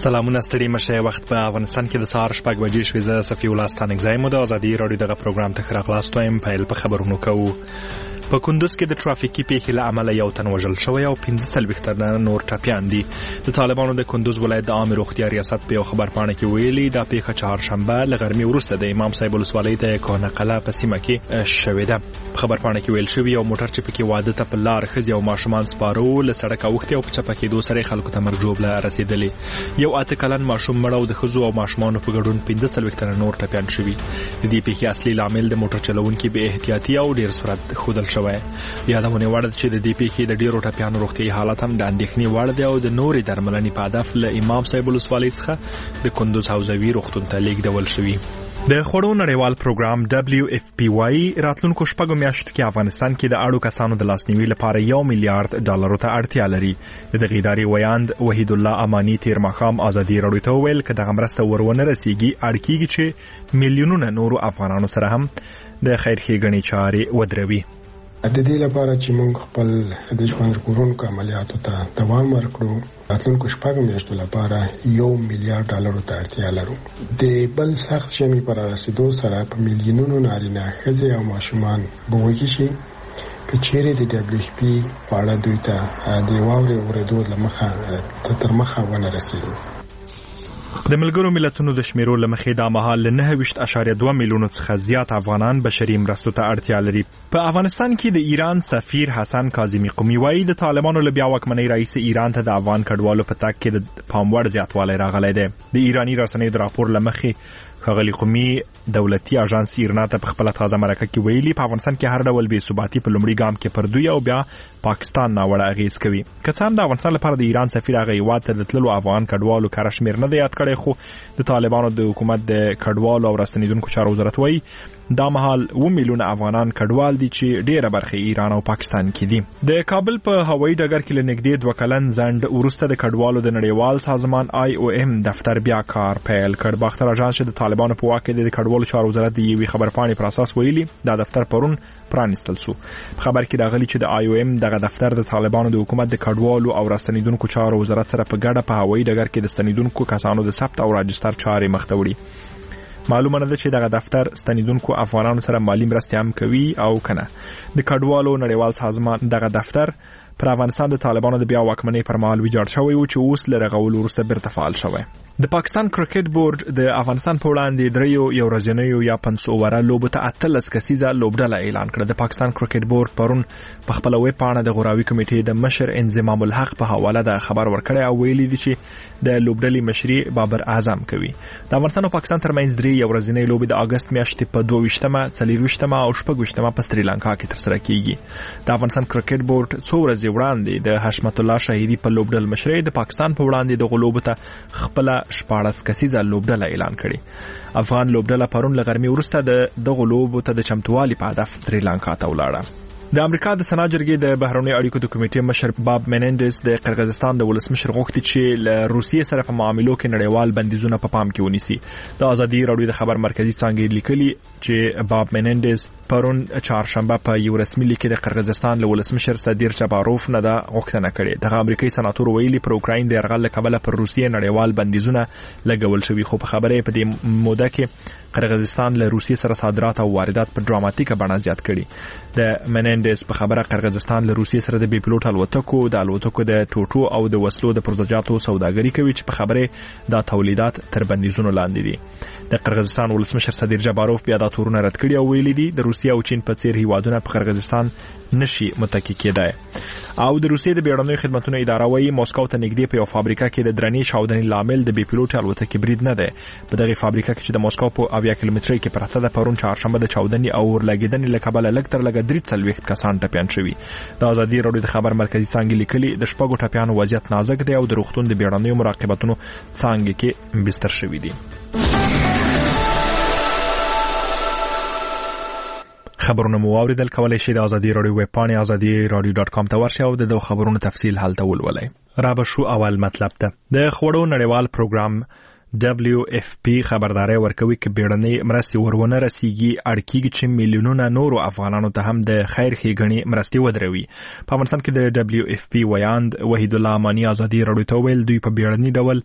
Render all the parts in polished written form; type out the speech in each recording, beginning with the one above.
سلامونه ستړي مشه. وخت په افغانستان کې د سهار 6 بجې شوې. زه صفي الله ستانګزایم د ازادي رادیو دغه پروګرام ته خراغلاست وایم. پیل په خبرونو کوو. په کندوز کې د ټرافیکي پیښې له امله یو تن وژل شوی او 15 تنه نور ټپیان دي. د طالبانو د کندوز ولایت د عامه روغتیا ریاست په خبر پاڼه کې ویلي دا پیښه چهارشنبه له غرمې وروسته د امام صاحب ولسوالۍ د کهنه قلعه په سیمه کې شوې ده. خبر پاڼه کې ویل شوی یو موټر چې پکې واده ته په لار خزي او ماشومان سپارو له سړک اوښتي او په چپه کې دوه سره خلکو ته مرګ جوړه رسیدلې. یو 8 کلن ماشوم مړ او د خزو او ماشومان په ګډون 15 تنه نور ټپیان شوي. د دې پیښې اصلي عامل د موټر چلوونکي بې احتیاطي او ډیر سرعت خودل شوی. یادونه وړ چې د دې پیښې د ډیرو ټپیانو روغتي حالت هم د اندېښنې وړ دی او د نورې درملنې په هدف له امام صاحب ولسوالۍ څخه د کندوز حوزوي روغتون ته لیږدول شوی. د خوړو نړیوال پروګرام WFP راتلونکو شپږو میاشتو کې افغانستان کې د اړو کسانو د لاسنیوي لپاره $1 میلیارډ ته اړتیا لري. د دغه ادارې ویاند وحید الله امانی تیر ماښام ازادي رادیو ته ویل چې دغه مرسته ورونه رسیږي اړ کېږي چې میلیونونه نورو افغانانو سره هم د خیر ښېګڼې چارې ودروي. د دې لپاره چې موږ خپل د ژوند ژغورونکو عملیاتو ته دوام ورکړو راتلونکو شپږو میاشتو لپاره $1 میلیارډ ته اړتیا لرو. د بل سخت ژمي پر رسیدو سره په میلیونونو نارینه ښځې او ماشومان به وږي شي که چیرې د WFP واړه دوی ته د واورې اورېدو له مخه تر مخه ونه رسېږي. د ملګرو ملتونو د شمیرو لمخې دا مهال 9.2 میلیونو څخه زیات افغانان بشري مرستو ته اړتیا لري. په افغانستان کې د ایران سفیر حسن کاظمی قومي وایي د طالبانو له بیا واکمنۍ رئیس ایران ته د افغان کډوالو په تګ کې د پاموړ زیاتوالی راغلی دی. د ایرانی رسنیو د راپور لمخې ښاغلي قومي دولتي اژانس ایرنا ته په خپل تازه مرکه کې ویلي په افغانستان کې هر ډول بې ثباتي په لومړي ګام کې پر دوی او بیا پاکستان ناوړه اغیز کوي. که څه هم د افغانستان لپاره د ایران سفیر هغه هیواد ته د تللو افغان کډوالو کره شمیر نه دی یاد کړی، خو د طالبانو د حکومت د کډوالو او راستنیدونکو چارو وزارت وایي دا مهال 2 میلیونه افغانان کډوال دي چې ډیره برخه ایران او پاکستان کې دي. د کابل په هوایي ډګر کې لنږدې 2 کلن ځنډ وروسته د کډوالو د نړیوال سازمان IOM دفتر بیا کار پیل کړ. باختر اژانس چې د طالبانو په واک کې د کډوالو چارو وزارت د یوې خبرپاڼې پر اساس ویلي دا دفتر پرون پرانیستل شو. په خبر کې راغلي چې د IOM دغه دفتر د طالبانو د حکومت د کډوالو او راستنیدونکو چارو وزارت سره په ګډه په هوایي ډګر کې د ستنیدونکو کسانو د ثبت او راجستر چارې مخ ته وړي. معلومه نه ده چې دغه دفتر ستنیدونکو افغانانو سره مالی مرستې هم کوي او کنه. د کډوالو نړیوال سازمان دغه دفتر پر افغانستان د طالبانو د بیا واکمنۍ پر مهال ویجاړ شوی و چې اوس له رغولو وروسته بیرته فعال شوی. د پاکستان کرکټ بورډ د افغانستان په وړاندې دریو یو ورځنیو یا 5 اووره لوبو ته 18 کسیزه لوبډله اعلان کړه. د پاکستان کرکټ بورډ پرون په خپل ویب پاڼه د غوراوي کمیټې د مشر انضمام الحق په حواله د خبر ورکړی او ویلي دي چې د لوبډلې مشري بابر اعظم کوي. د افغانستان او پاکستان ترمنځ درې یو ورځنۍ لوبې د اگست میاشتې په 22مه، 24مه او 26مه په سریلانکا کې ترسره کیږي. د افغانستان کرکټ بورډ څو ورځې وړاندې د حشمت الله شهیدی په لوبډل مشري د پاکستان په وړاندې د غلوب ته خپل 14 کسیزه لوبډله اعلان کړي. افغان لوبډله پرون له غرمې وروسته د دغه لوبو ته د چمتووالي په هدف سریلانکا ته ولاړه. د امریکا د سنا جرګې د بهرنیو اړیکو د کمیټې مشر باب مینندز د قرغیزستان د ولسمشر غوښتي چې له روسیې سره په معاملو کې نړیوال بندیزونه په پام کې ونیسي. د ازادي رادیو د خبر مرکزی څانګې لیکلي چې باب مینندز پرون چهارشنبه په یو رسمي لیک د قرغیزستان له ولسمشر صدیر جباروف نه د غوښتنه کړې. دغه امریکایي سناتور ویلي پر اوکراین د یرغل له کبله پر روسیې نړیوال بندیزونه لګول شوي، خو په خبره په دې موده کې قرغیزستان له روسیې سره صادرات او واردات په ډراماتیکه بڼه زیات کړي. د مینندز په خبره قرغیزستان له روسیې سره د بي پلوټ الوتکو د ټوټو او د وسلو د پرزجاتو سوداګري کوي چې په خبره دا تولیدات تر بندیزونو لاندې دي. د قرغیزستان ولسمشر صدیر جباروف بیا دا تورونه رد کړي او ویلي دي د روسیې او چین په څیر هیوادونه په قرغیزستان نشي متکی کېدای. او د روسیې د بیړنیو خدماتو اداره وايي موسکو ته نږدې په یو فابریکه کې د درنې چاودنې لامل د بي پلوټ الوتکې برید نه دی. په دغه فابریکه کې چې د موسکو په 80 کیلومترۍ کې پرته ده پرون چهارشنبه د چاودنې او ورلګیدنې له کبله لږ تر لږه 43 کسان ټپیان شوي. د ازادي رادیو د خبر مرکزی څانګې لیکلي د شپږو ټپیانو وضعیت نازک دی او د روغتون د بیړنیو مراقبتونو څانګې کې بستر شوي دي. خبرونه مو اوریدل. کولای شئ د ازادي رادیو ویب پاڼې azadi.radio.com ته ورشئ او د خبرونو تفصیل هلته ولولئ. را به شو اول مطلب ته د خوړو نړیوال پروګرام WFP خبرداري ورکوي چې بیړنۍ مرستې ورونه رسیږي اړ کېږي چې میلیونونه نورو افغانانو ته هم د خیر ښېګڼې مرستې ودروي. په افغانستان کې د WFP ویاند وحید الله امانی ازادي رادیو ته ویل دوی په بیړني ډول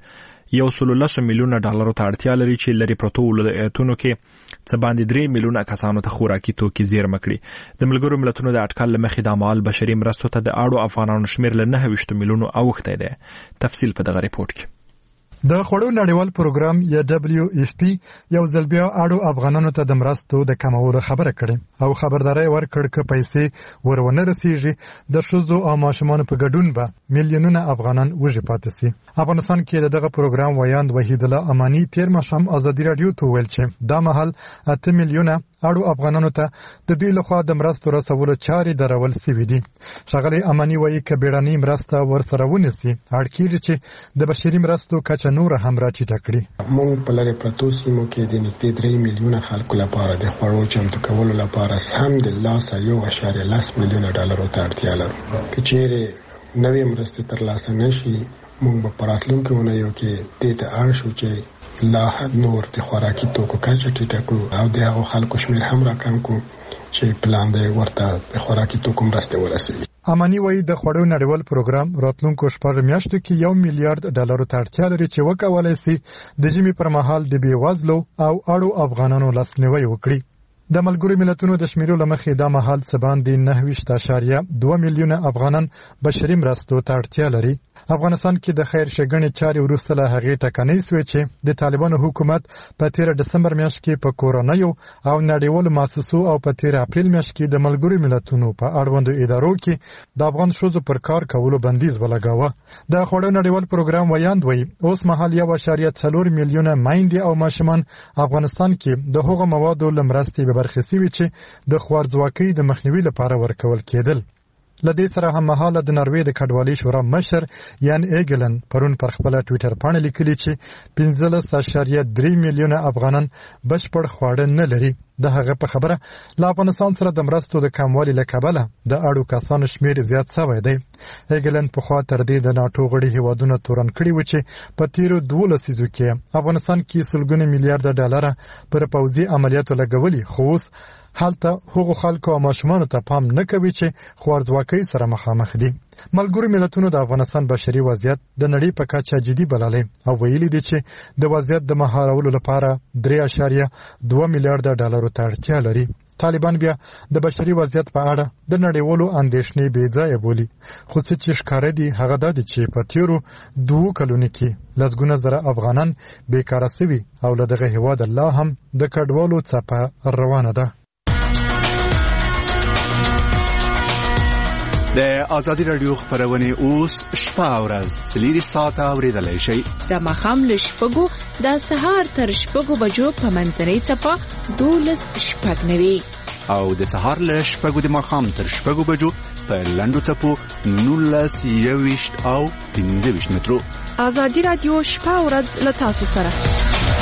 $110 میلیونه ته اړتیا لري چې لري پروتو ولایتونو کې څه باندې 3 میلیونه کسانو ته خوراکي توکي زیرمه کړي. د ملګرو ملتونو د اټکل لمخې د مال بشري مرستو ته د اړو افغانانو شمیر له 29 میلیونو اوښتی دی. تفصیل په دغه ریپورت کې. د خوړو نړیوال پروګرام یا WFP یو ځل بیا اړو افغانانو ته د مرستو د کمولو خبره کړې او خبرداري ورکړ چې پیسې ورونه رسیږي د ښځو او ماشومانو په ګډون به میلیونونه افغانان وږي پاتې سي. افغانستان کې دغه پروګرام ویاند وحید الله امانی تیر ماښام ازادي رادیو ته ویل چې دا مهال 8 میلیونه اړو افغانانو ته د دوی لخوا د مرستو رسولو چارې درول سوي دي. ښاغلي امانی وایي چې بیړنۍ مرسته ورسره ونیسي اړ کېږي چې د بشري مرستو کچه نور هم راټیټه کړي. موږ په لرې پرتو سیمو کې د نږدې 3 میلیونه خلکو لپاره د خوړو چمتو کولو لپاره سم د لاسه $1.10 میلیونه ته اړتیا لرو. که چیرې نوې مرستې ترلاسه نشي موږ په راتلونکي اونیو کې دې ته اړ شو چې لا حد نور د خوراکي توکو کچه ټیټه کړو او د هغو خلکو شمیر هم راکم کړو چې پلان دی ورته د خوراکي توکو مرستې ورسوي. امانی وایي د خوړو نړیوال پروګرام راتلونکو 4 میاشتو کې $1 میلیارډ ته اړتیا لري چې وکولای شي د ژمي پر مهال د بېوزلو او اړو افغانانو لاسنیوی وکړي. د ملګرو ملتونو د شمیرو لمخې دا مهال څه باندې 9.2 میلیونه افغانان بشري مرستو ته اړتیا لري. افغانستان کې د خیر ښېګڼې چارې وروسته له هغې ټکنۍ سوې چې د طالبانو حکومت په 13 ډسمبر میاشت کې په کورنیو او نړیوالو مؤسسو او په 13 اپریل میاشت کې د ملګرو ملتونو په اړوندو ادارو کې د افغان ښځو پر کار کولو بندیز ولګاوه. د خوړو نړیوال پروګرام ویاند وایي اوس مهال 1.4 میلیونه میندې او ماشومان افغانستان کې د هغو موادو له مرستې برخې سوي چې د خوارځواکۍ د مخنیوي لپاره ورکول کېدل. لدې سره هم مهاله د نروې د کډوالۍ شورا مشر یان ایګلن پرون پر خپل ټوئیټر باندې لیکلي چې 15.3 میلیونه افغانان بشپړ خواړه نه لري. د هغه په خبره لا افغانستان سره د مرستو د کموالي له کبله د اړو کسانو شمیر زیات شوی دی. ایګلن په خوا تر دې د ناتو غړي هیوادونو تورن کړي و چې په تیرو 12 لسیزو کې افغانستان کې $100 میلیارډ پر پوځي عملیاتو لګولي خو اوس حالته هغو خلکو او ماشومانو ته پام نه کوي چې خوارځواکۍ سره مخامخ دي. ملګرو ملتونو د افغانستان بشري وضعیت د نړۍ په کچه جدي بللی او ویلي دي چې د وضعیت د مهارولو لپاره $3.2 میلیارډ ته اړتیا لري. طالبان بیا د بشري وضعیت په اړه د نړیوالو اندېښنې بې ځایه بولي خو څه چې ښکاره دي هغه دا دي چې په تیرو 2 کلونو کې لسګونه زره افغانان بیکاره سوي او له دغه هېواد لا هم د کډوالو څپه روانه ده. د آزادی رادیو خبرونه اوس شپه او ورځ 3 ساعته اوریدلای شئ. د ماښام له 6 د سهار تر 6 بجو په منځنۍ څپه 12:09 او د سهار له 6 د ماښام تر 6 بجو په لنډو څپو 19:20 او 15 مترو. آزادی رادیو شپه او ورځ له تاسو سره.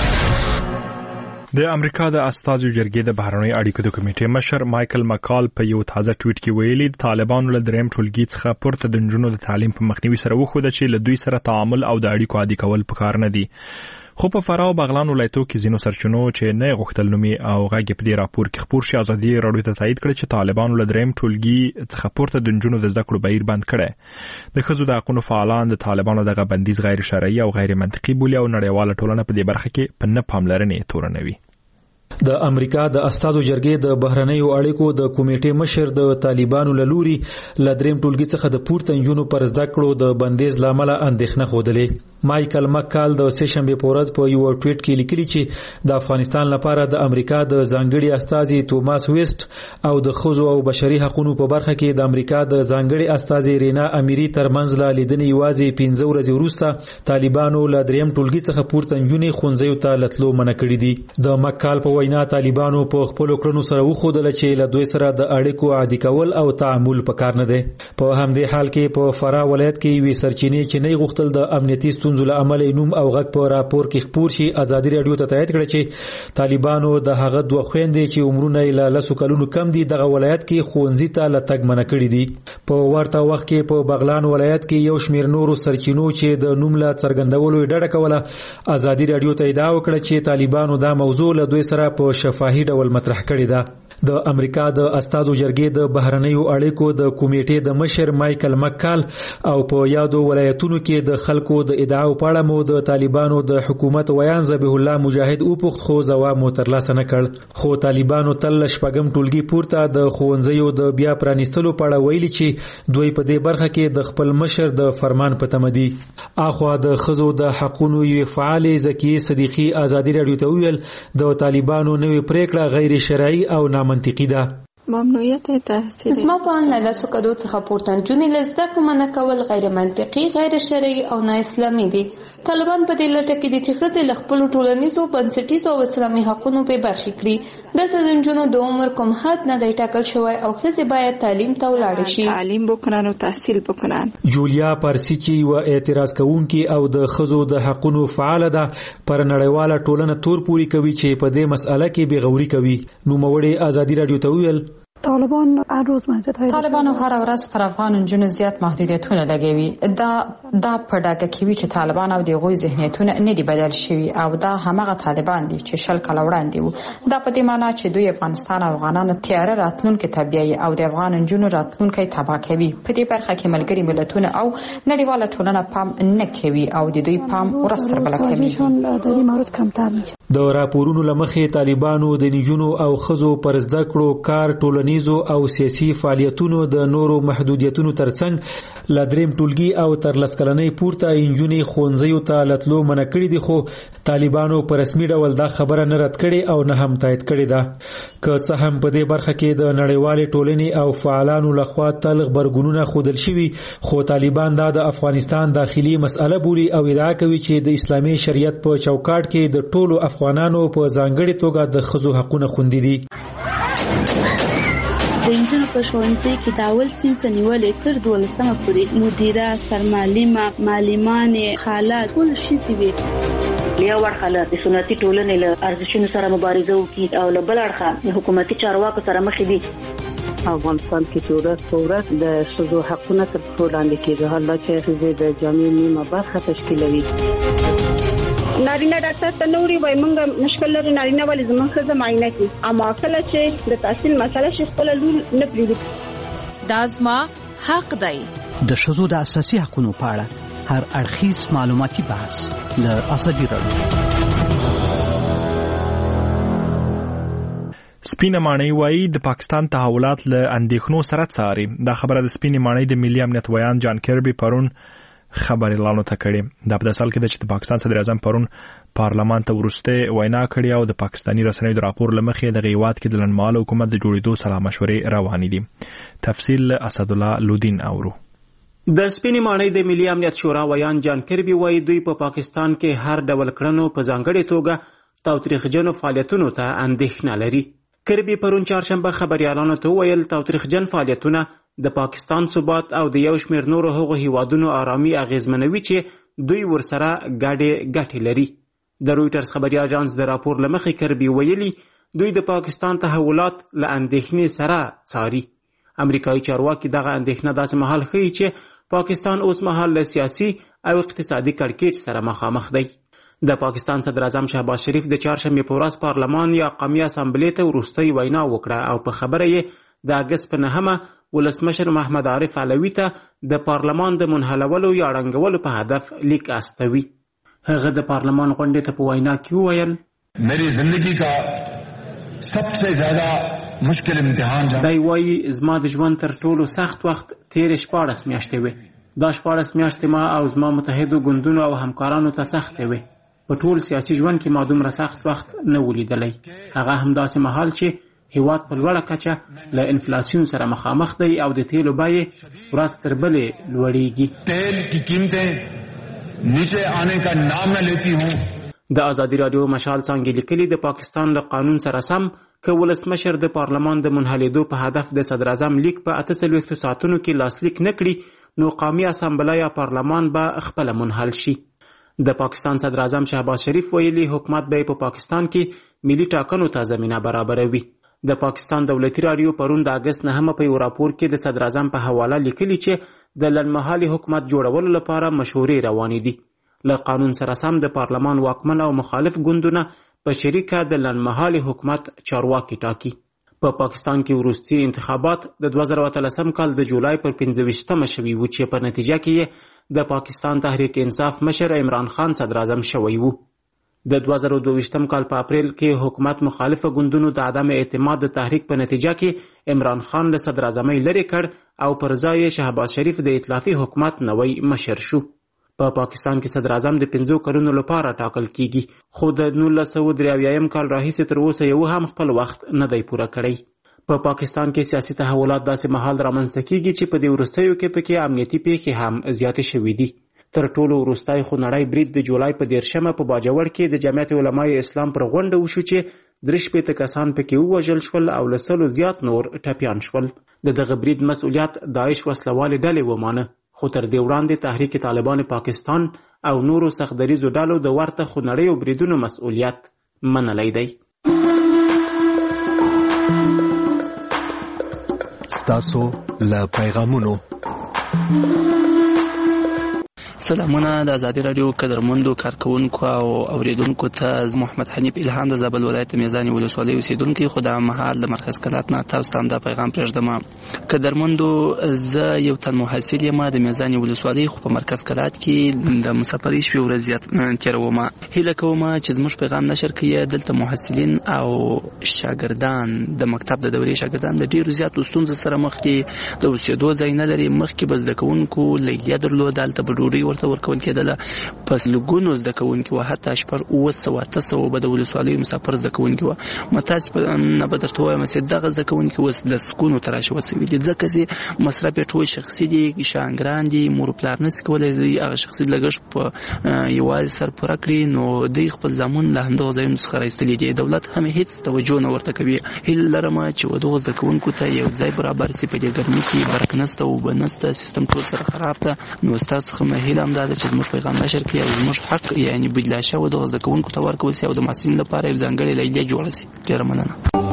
د امریکا د استازو جرګې د بهرنۍ اړیکو د کمیټې مشر مایکل مکال په یو تازه ټویټ کې ویلي د طالبانو له دریم ټولګي څخه پورته د نجونو د تعلیم په مخنیوي سره وښوده چې له دوی سره تعامل او د اړیکو عادي کول پکار نه دي. خو په فراه او بغلان ولایتو کې ځینو سرچینو چې نه غوښتل نومي او غږ په دې راپور کې خبر شي ازادي راډیو ته تایید کړ چې طالبانو له دریم ټولګي څخه پورته د نجونو د زده کړو بهیر بند کړي. د ښځو د حقوقو فعالان د طالبانو دغه بندیز غیر شرعي او غیر منطقي بولي او نړیواله ټولنه په دې برخه کې په نه پاملرنې تورنوي. د امریکا د استازو جرګې د بهرنیو اړیکو د کمیټې مشر د طالبانو له لوري له دریم ټولګي څخه د پورته نجونو پر زده کړو د بندیز لامل اندېښنه خوده. مایکل مکال د سهشنبه په ورځ په یو ټویټ کې لیکلي چې د افغانستان لپاره د امریکا د ځانګړي استازي توماس ویسټ او د ښځو او بشري حقوقو په برخه کې د امریکا د ځانګړي استازي رینا امیری ترمنځ له لیدنې یوازې 15 ورځې وروسته طالبانو له دریم ټولګي څخه پورته نجونې ښوونځیو ته لتلو منع کړي دي. د مکال په وینا طالبانو په خپل کړنو سره وښودل چې له دوی سره د اړیکو عادي کول او تعامل پکار نه دی. په همدې حال کې په فراه ولایت کې وی سرچینې چې نه غوښتل د امنیتي ستونزو له امله نوم او غږ په راپور کې خبر شي ازادي رادیو ته تایید کړ چې طالبانو د هغه دوه خويندې چې عمرونه یې له 10 کلونو کم دي دغه ولایت کې ښوونځي ته لتګ منع کړي دي. په ورته وخت کې په بغلان ولایت کې یو شمېر نورو سرچینو چې د نوم له څرګندولو ډډه کوله ازادي رادیو ته ادعا وکړه چې طالبانو دا موضوع له دوی سره په شفاهي ډول مطرح کړې ده. د امریکا د استازو جرګې د بهرنیو اړیکو د کمیټې د مشر مایکل مکال او په یادو ولایتونو کې د خلکو د ادعا ادعاو په اړه مو د طالبانو د حکومت ویان ذبیح الله مجاهد وپوښت، خو ځواب مو ترلاسه نه کړ. خو طالبانو تل شپږم ټولګي پورته د ښوونځیو د بیا پرانیستلو په اړه ویلي چې دوی په دې برخه کې د خپل مشر د فرمان په تمه دي. اخوا د ښځو د حقونو یوې فعالې زکیې صدیقي ازادي راډیو ته وویل د طالبانو نوې پریکړه غیر شرعي او نامنطقي ده. ممنوعیت تحصیل زما په اند له سکدو څخه پورته نجونې له زده کړو منع کول غیر منطقي، غیر شرعي او نا اسلامي دي. طالبان په دې لټه کې دي چې ښځې له خپلو ټولنیزو بنسټیزو او اسلامي حقونو بې برخې کړي. دلته د نجونو د عمر کوم حد نه دی ټاکل شوی او ښځې باید تعلیم ته ولاړې شي، تعلیم بکنن او تحصیل بکنن. جولیا پارسی چې یوه اعتراض کوونکې او د ښځو د حقونو فعاله ده، پر نړیواله ټولنه تور پوري کوي چې په دې مسأله کې بېغوري کوي. نوموړې ازادي راډیو ته وویل طالبانو هر ورځ پر افغان نجونو زیات محدودیتونه لګوي. دا په ډاګه کوي چې طالبان او د غوي ذهنیتونه نه دي بدل شوي او دا همغه طالبان دي چې شل کاله وړاندې وو. دا په دې معنی چې دوی افغانستان او افغانانو تیاره راتلونکي تبعیض او د افغان نجونو راتلونکي تباه کوي. په دې برخه کې ملګري ملتونه او نړیواله ټولنه پام نه کوي او د دوی پام ورستر بل کوي. د راپورونو لمخې طالبانو د نجونو او ښځو پر زده کړو، کار، ټولنیزو او سیاسي فعالیتونو د نورو محدودیتونو ترڅنګ له دریم ټولګي او تر لس کلنۍ پورته نجونې ښوونځیو ته لتلو منع کړي دي. خو طالبانو په رسمي ډول دا خبره نه رد کړې او نه هم تایید کړې ده. که څه هم په دې برخه کې د نړیوالې ټولنې او فعالانو لخوا تل غبرګونونه ښودل شوي، خو طالبان دا د افغانستان داخلي مسأله بولي او ادعا کوي چې د اسلامي شریعت په چوکاټ کې د ټولو افغانانو په ځانګړي توګه د ښځو حقونه خوندي دي. د انجونو په ښوونځي کې د اول صنف نیولې تر 12مه پورې مدیره، سرمعلمه، معلمانې، خالات ټول ښځې وي. یو اړخه د سنتي ټولنې له ارزښتونو سره مبارزه وکړي او له بل اړخه حکومتي چارواکو سره مخ دي. افغانستان کې چې ورځ په ورځ د ښځو حقونه تر پښو لاندې کېږي، حالا چې ښځې د جامعې نیمه برخه تشکیلوي. نارینه ډاکټر ته نوري وای مونږ مشکل لري، نارینه ولې زموږ ښځه معاینه کوي، اما کله چې د تحصیل مسله شي خپل لور نه پریږدي. دا زما حق دی. د ښځو د اساسي حقوقو په اړه هر اړخیز معلوماتي بحث له ازادي راډیو. سپینه ماڼۍ وایي د پاکستان تحولات له اندېښنو سره څاري. دا خبره د سپینې ماڼۍ د ملي امنیت ویان جان کربي پرون خبريالانو ته کړي. دا په داسې حال کې ده چې د پاکستان صدر اعظم پرون پارلمان ته ورسته وینا کړې او د پاکستاني رسنیو د راپور لمخې د هیواد کې د لنډمهاله حکومت د جوړېدو سلا مشورې روانې دي. تفصیل اسدالله لودین اورو. د سپینې ماڼۍ د ملي امنیت شورا ویان جان کربي وایي دوی په پاکستان کې هر ډول کړنو په ځانګړې توګه تاوتریخجنو فعالیتونو ته اندېښنه لري. کربي پرون چهارشنبه خبريالانو ته ویل تاوتریخجن فعالیتونه د پاکستان ثبات او د یو شمېر نورو هغو هیوادونو آرامي اغیزمنوي چې دوی ورسره ګټې لري. د رویټرز خبري اژانس د راپور لمخې کربي ویلي دوی د پاکستان تحولات له اندېښنې سره څاري. امریکایي چارواکي دغه اندېښنه داسې مهال ښیي چې پاکستان اوس مهال له سیاسي او اقتصادي کړکېچ سره مخامخ دی. د پاکستان صدر اعظم شهباز شریف د چهارشنبې په ورځ پارلمان یا قومي اسامبلې ته وروستۍ وینا وکړه او په خبره یې د اګست په 9مه ولسمشر محمد عارف علوي ته د پارلمان د منحلولو یا ړنګولو په هدف لیک استوي. هغه د پارلمان غونډې ته په وینا کې وویل میری زندگی کا सबसे ज्यादा मुश्किल امتحان دی وایي زما د ژوند تر ټولو سخت وخت تېرې 14 میاشتې وې. دا 14 میاشتې ما او زما متحدو ګوندونو او همکارانو ته سختې وې. په ټول سیاسي ژوند کې ما دومره سخت وخت نه ولیدلی. هغه همداسې مهال چې هیواد په لوړه کچه له انفلاسیون سره مخامخ دی او د تیلو بیې ورځ تر بلې لوړیږي. تیل کی قیمتیں نیچے آنے کا نام نہ لیتی ہوں. د ازادي راډیو مشال څانګې لیکلي د پاکستان له قانون سره سم که ولسمشر د پارلمان د منحلېدو په هدف د صدر اعظم لیک په 48 ساعتونو کې لاسلیک نه کړي نو قومي اسامبله یا پارلمان به خپله منحل شي. د پاکستان صدر اعظم شهباز شریف ویلي حکومت به په پاکستان کې ملي ټاکنو ته زمینه برابروي. د پاکستان دولتي راډیو پرون د اګست 9مه په یو راپور کې د صدر اعظم په حواله لیکلي چې د لنډمهالي حکومت جوړولو لپاره مشورې روانې دي. له قانون سره سم د پارلمان واکمن او مخالف ګوندونه په شریکه د لنډمهالي حکومت چارواکي ټاکي. په پاکستان کې وروستي انتخابات د 2013 کال د جولای پر 15مه شوي وو چې په نتیجه کې د پاکستان تحریک انصاف مشر عمران خان صدر اعظم شوی وو. د 2022 کال په اپریل کې حکومت مخالفه ګوندونو د عدم اعتماد د تحریک په نتیجه کې عمران خان له صدر اعظمۍ لرې کړ او پر ځای شهباز شریف د ائتلافي حکومت نوی مشر شو. په پاکستان کې صدر اعظم د 5 کلونو لپاره ټاکل کیږي، خو د 1983 کال راهیسې تر اوسه یو هم خپل وخت نه دی پوره کړی. په پاکستان کې سیاسي تحولات داسې مهال رامنځته کیږي چې په دې وروستیو کې پکې امنیتي پیښې هم زیاتې شوې دي. تر ټولو وروستی خونړی برید د جولای په 13مه په باجوړ کې د جمعیت علمای اسلام پر غونډه وشو چې 3 کسان پکې ووژل شول او له 100 زیات نور ټپیان شول. د دغه برید مسؤلیت داعش وسلوالې ډلې ومانه، خو تر دې وړاندې تحریک طالبان پاکستان او نورو سختدریزو ډلو د ورته خونړیو بریدونو مسؤلیت منلی دی. ستاسو له پیغامونو سلامونه د ازادي رادیو قدرمندو کارکونکو او اوریدونکو ته محمد حنیف الهام د زابل ولایت میزانی ولسوالۍ اوسیدونکو. خو د مهال د مرکز کلات نه تاسو ته دا پیغام پرېږدم. قدرمندو زه یو تن محصل یم د میزانی ولسوالۍ، خو په مرکز کلات کې د مسافرۍ شپې ورځې تېروم. هیله کوم چې زموږ پیغام نشر کړئ. دلته محصلین او شاګردان د مکتب د دورې شاګردان د ډیرو زیاتو ستونزو سره مخ دي. د اوسېدو ځای نه لري. مخکې به زده کوونکو لیلیه درلوده، هلته به ډوډۍ ورته ورکول کېدله. پس لږونو زده کوونکي وو، حتی 800 به د ولسوالیو مسافر زده کوونکي وو. متاسفه نه به درته ووایم چې دغه زده کوونکي اوس د سکونو ته راشي وسوي دي، ځکه چې مصرف یې ټول شخصي دي، شاګران دي، مور و پلار نشي کولی هغه شخصي لګښت په یوازې سر پوره کړي، نو دوی خپل زامن له همدغو ځایونو څخه راایستلي دي. دولت هم هېڅ توجه نه ورته کوي. هیله لرم چې دغو زده کوونکو ته یو ځای برابر شي. په دې ګرمۍ کې برق نشته، اوبه نشته، سیستم ټول سره خراب ده. نو ستاسو څخه مې هیله هم دا ده چې زموږ پیغام نشر کړي او زموږ حق یعنې بدلا شوی دغه زده کوونکو ته ورکول شي او د محصلینو لپاره یو ځانګړې لیلیه جوړه شي. ډېره مننه.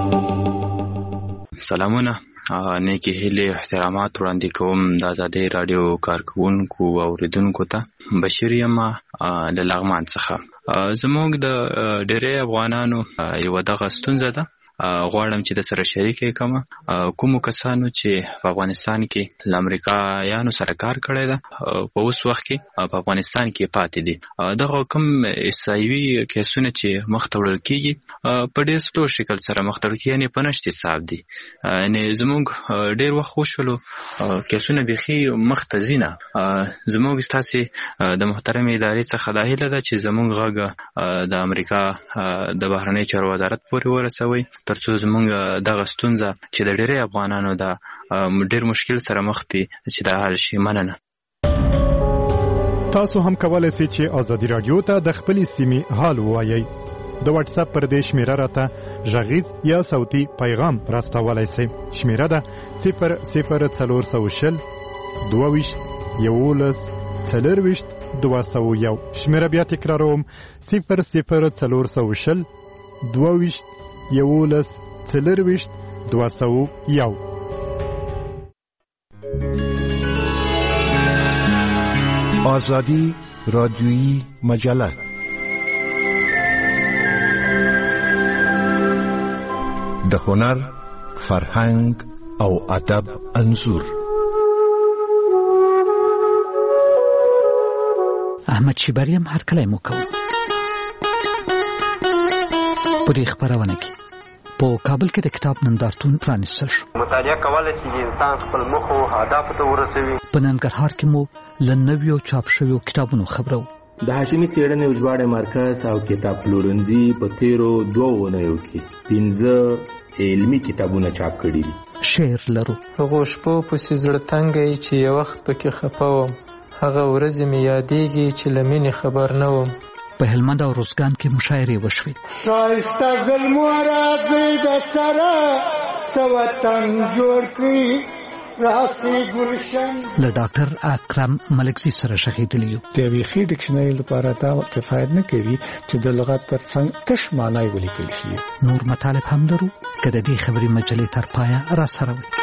سلامونه، نیکی هیلې احترامات وړاندې کوم د ازادۍ راډیو کارکونکو او اوریدونکو ته. بشیر یم د لغمان څخه. زموږ د ډېری افغانانو یوه دغه ستونزه ده، غواړم چې د سره شریکې کوم کومو کسانو چې په افغانستان کې له امریکایانو سره کار کړی ده، په اوس وخت کې په افغانستان کې پاتې دي. دغه کوم احصایوي کیسونه چې مخ ته وړل کېږي په ډېر سلو شکل سره مخ ته وړل کېږي، یعنې په نشت حساب دي. یعنې زموږ ډېر وخت وشولو کیسونه بیخي مخ ته ځي نه. زموږ ستاسې د محترمې ادارې څخه دا هیله ده چې زموږ غږ د امریکا د بهرنیو چارو وزارت پورې ورسوئ، ترڅو زموږ دغه ستونزه چې د ډېری افغانانو د ډېر مشکل سره مخ دي چې دا حل شي. مننه. تاسو هم کولای شئ چې ازادي رادیو ته د خپلې سیمې حال ووایئ. د واتس اپ پر دې شمیره راته غږیز یا صوتي پیغام راستولای شئ. شمیره ده 00420 22 11 201. شمیره بیا تکراروم 00420 22 11 201. آزادی رادیویی مجله. د هنر، فرهنګ او ادب انځور. احمد شیبری هم هرکلی مو کوم. پرې خبرونه کې په کابل کې د کتاب نندارتون پرانیستل شو. مطالعه کولای شي انسان خپل موخو او اهدافو ته ورسوي. په ننګرهار کې مو له نویو چاپ شویو کتابونو خبرو. د هاشمي څېړنې ژباړې مرکز او کتاب پلورنځي په تیرو 2 اونیو کې 15 علمي کتابونه چاپ کړي دي. شعر لرو. هغه شپو پسې زړه تنګی چې یو وخت پکې خفه وم، هغه ورځې مې یادېږي چې له مینې خبر نه وم. په هلمند او روزګان کې مشاعرې وشوې. ښایسته زلمو راځئ د سره څه وطن جوړ کړي راسي ګلشن. له ډاکټر اکرم ملکزي سره شهیدلی یو. د یوې ښې ډکشنري لپاره دا کفایت نه کوي چې د لغت پر څنګ تش معنی ولیکل شي. نور مطالب هم لرو که د دې خبري مجلې تر پایه را سره وي.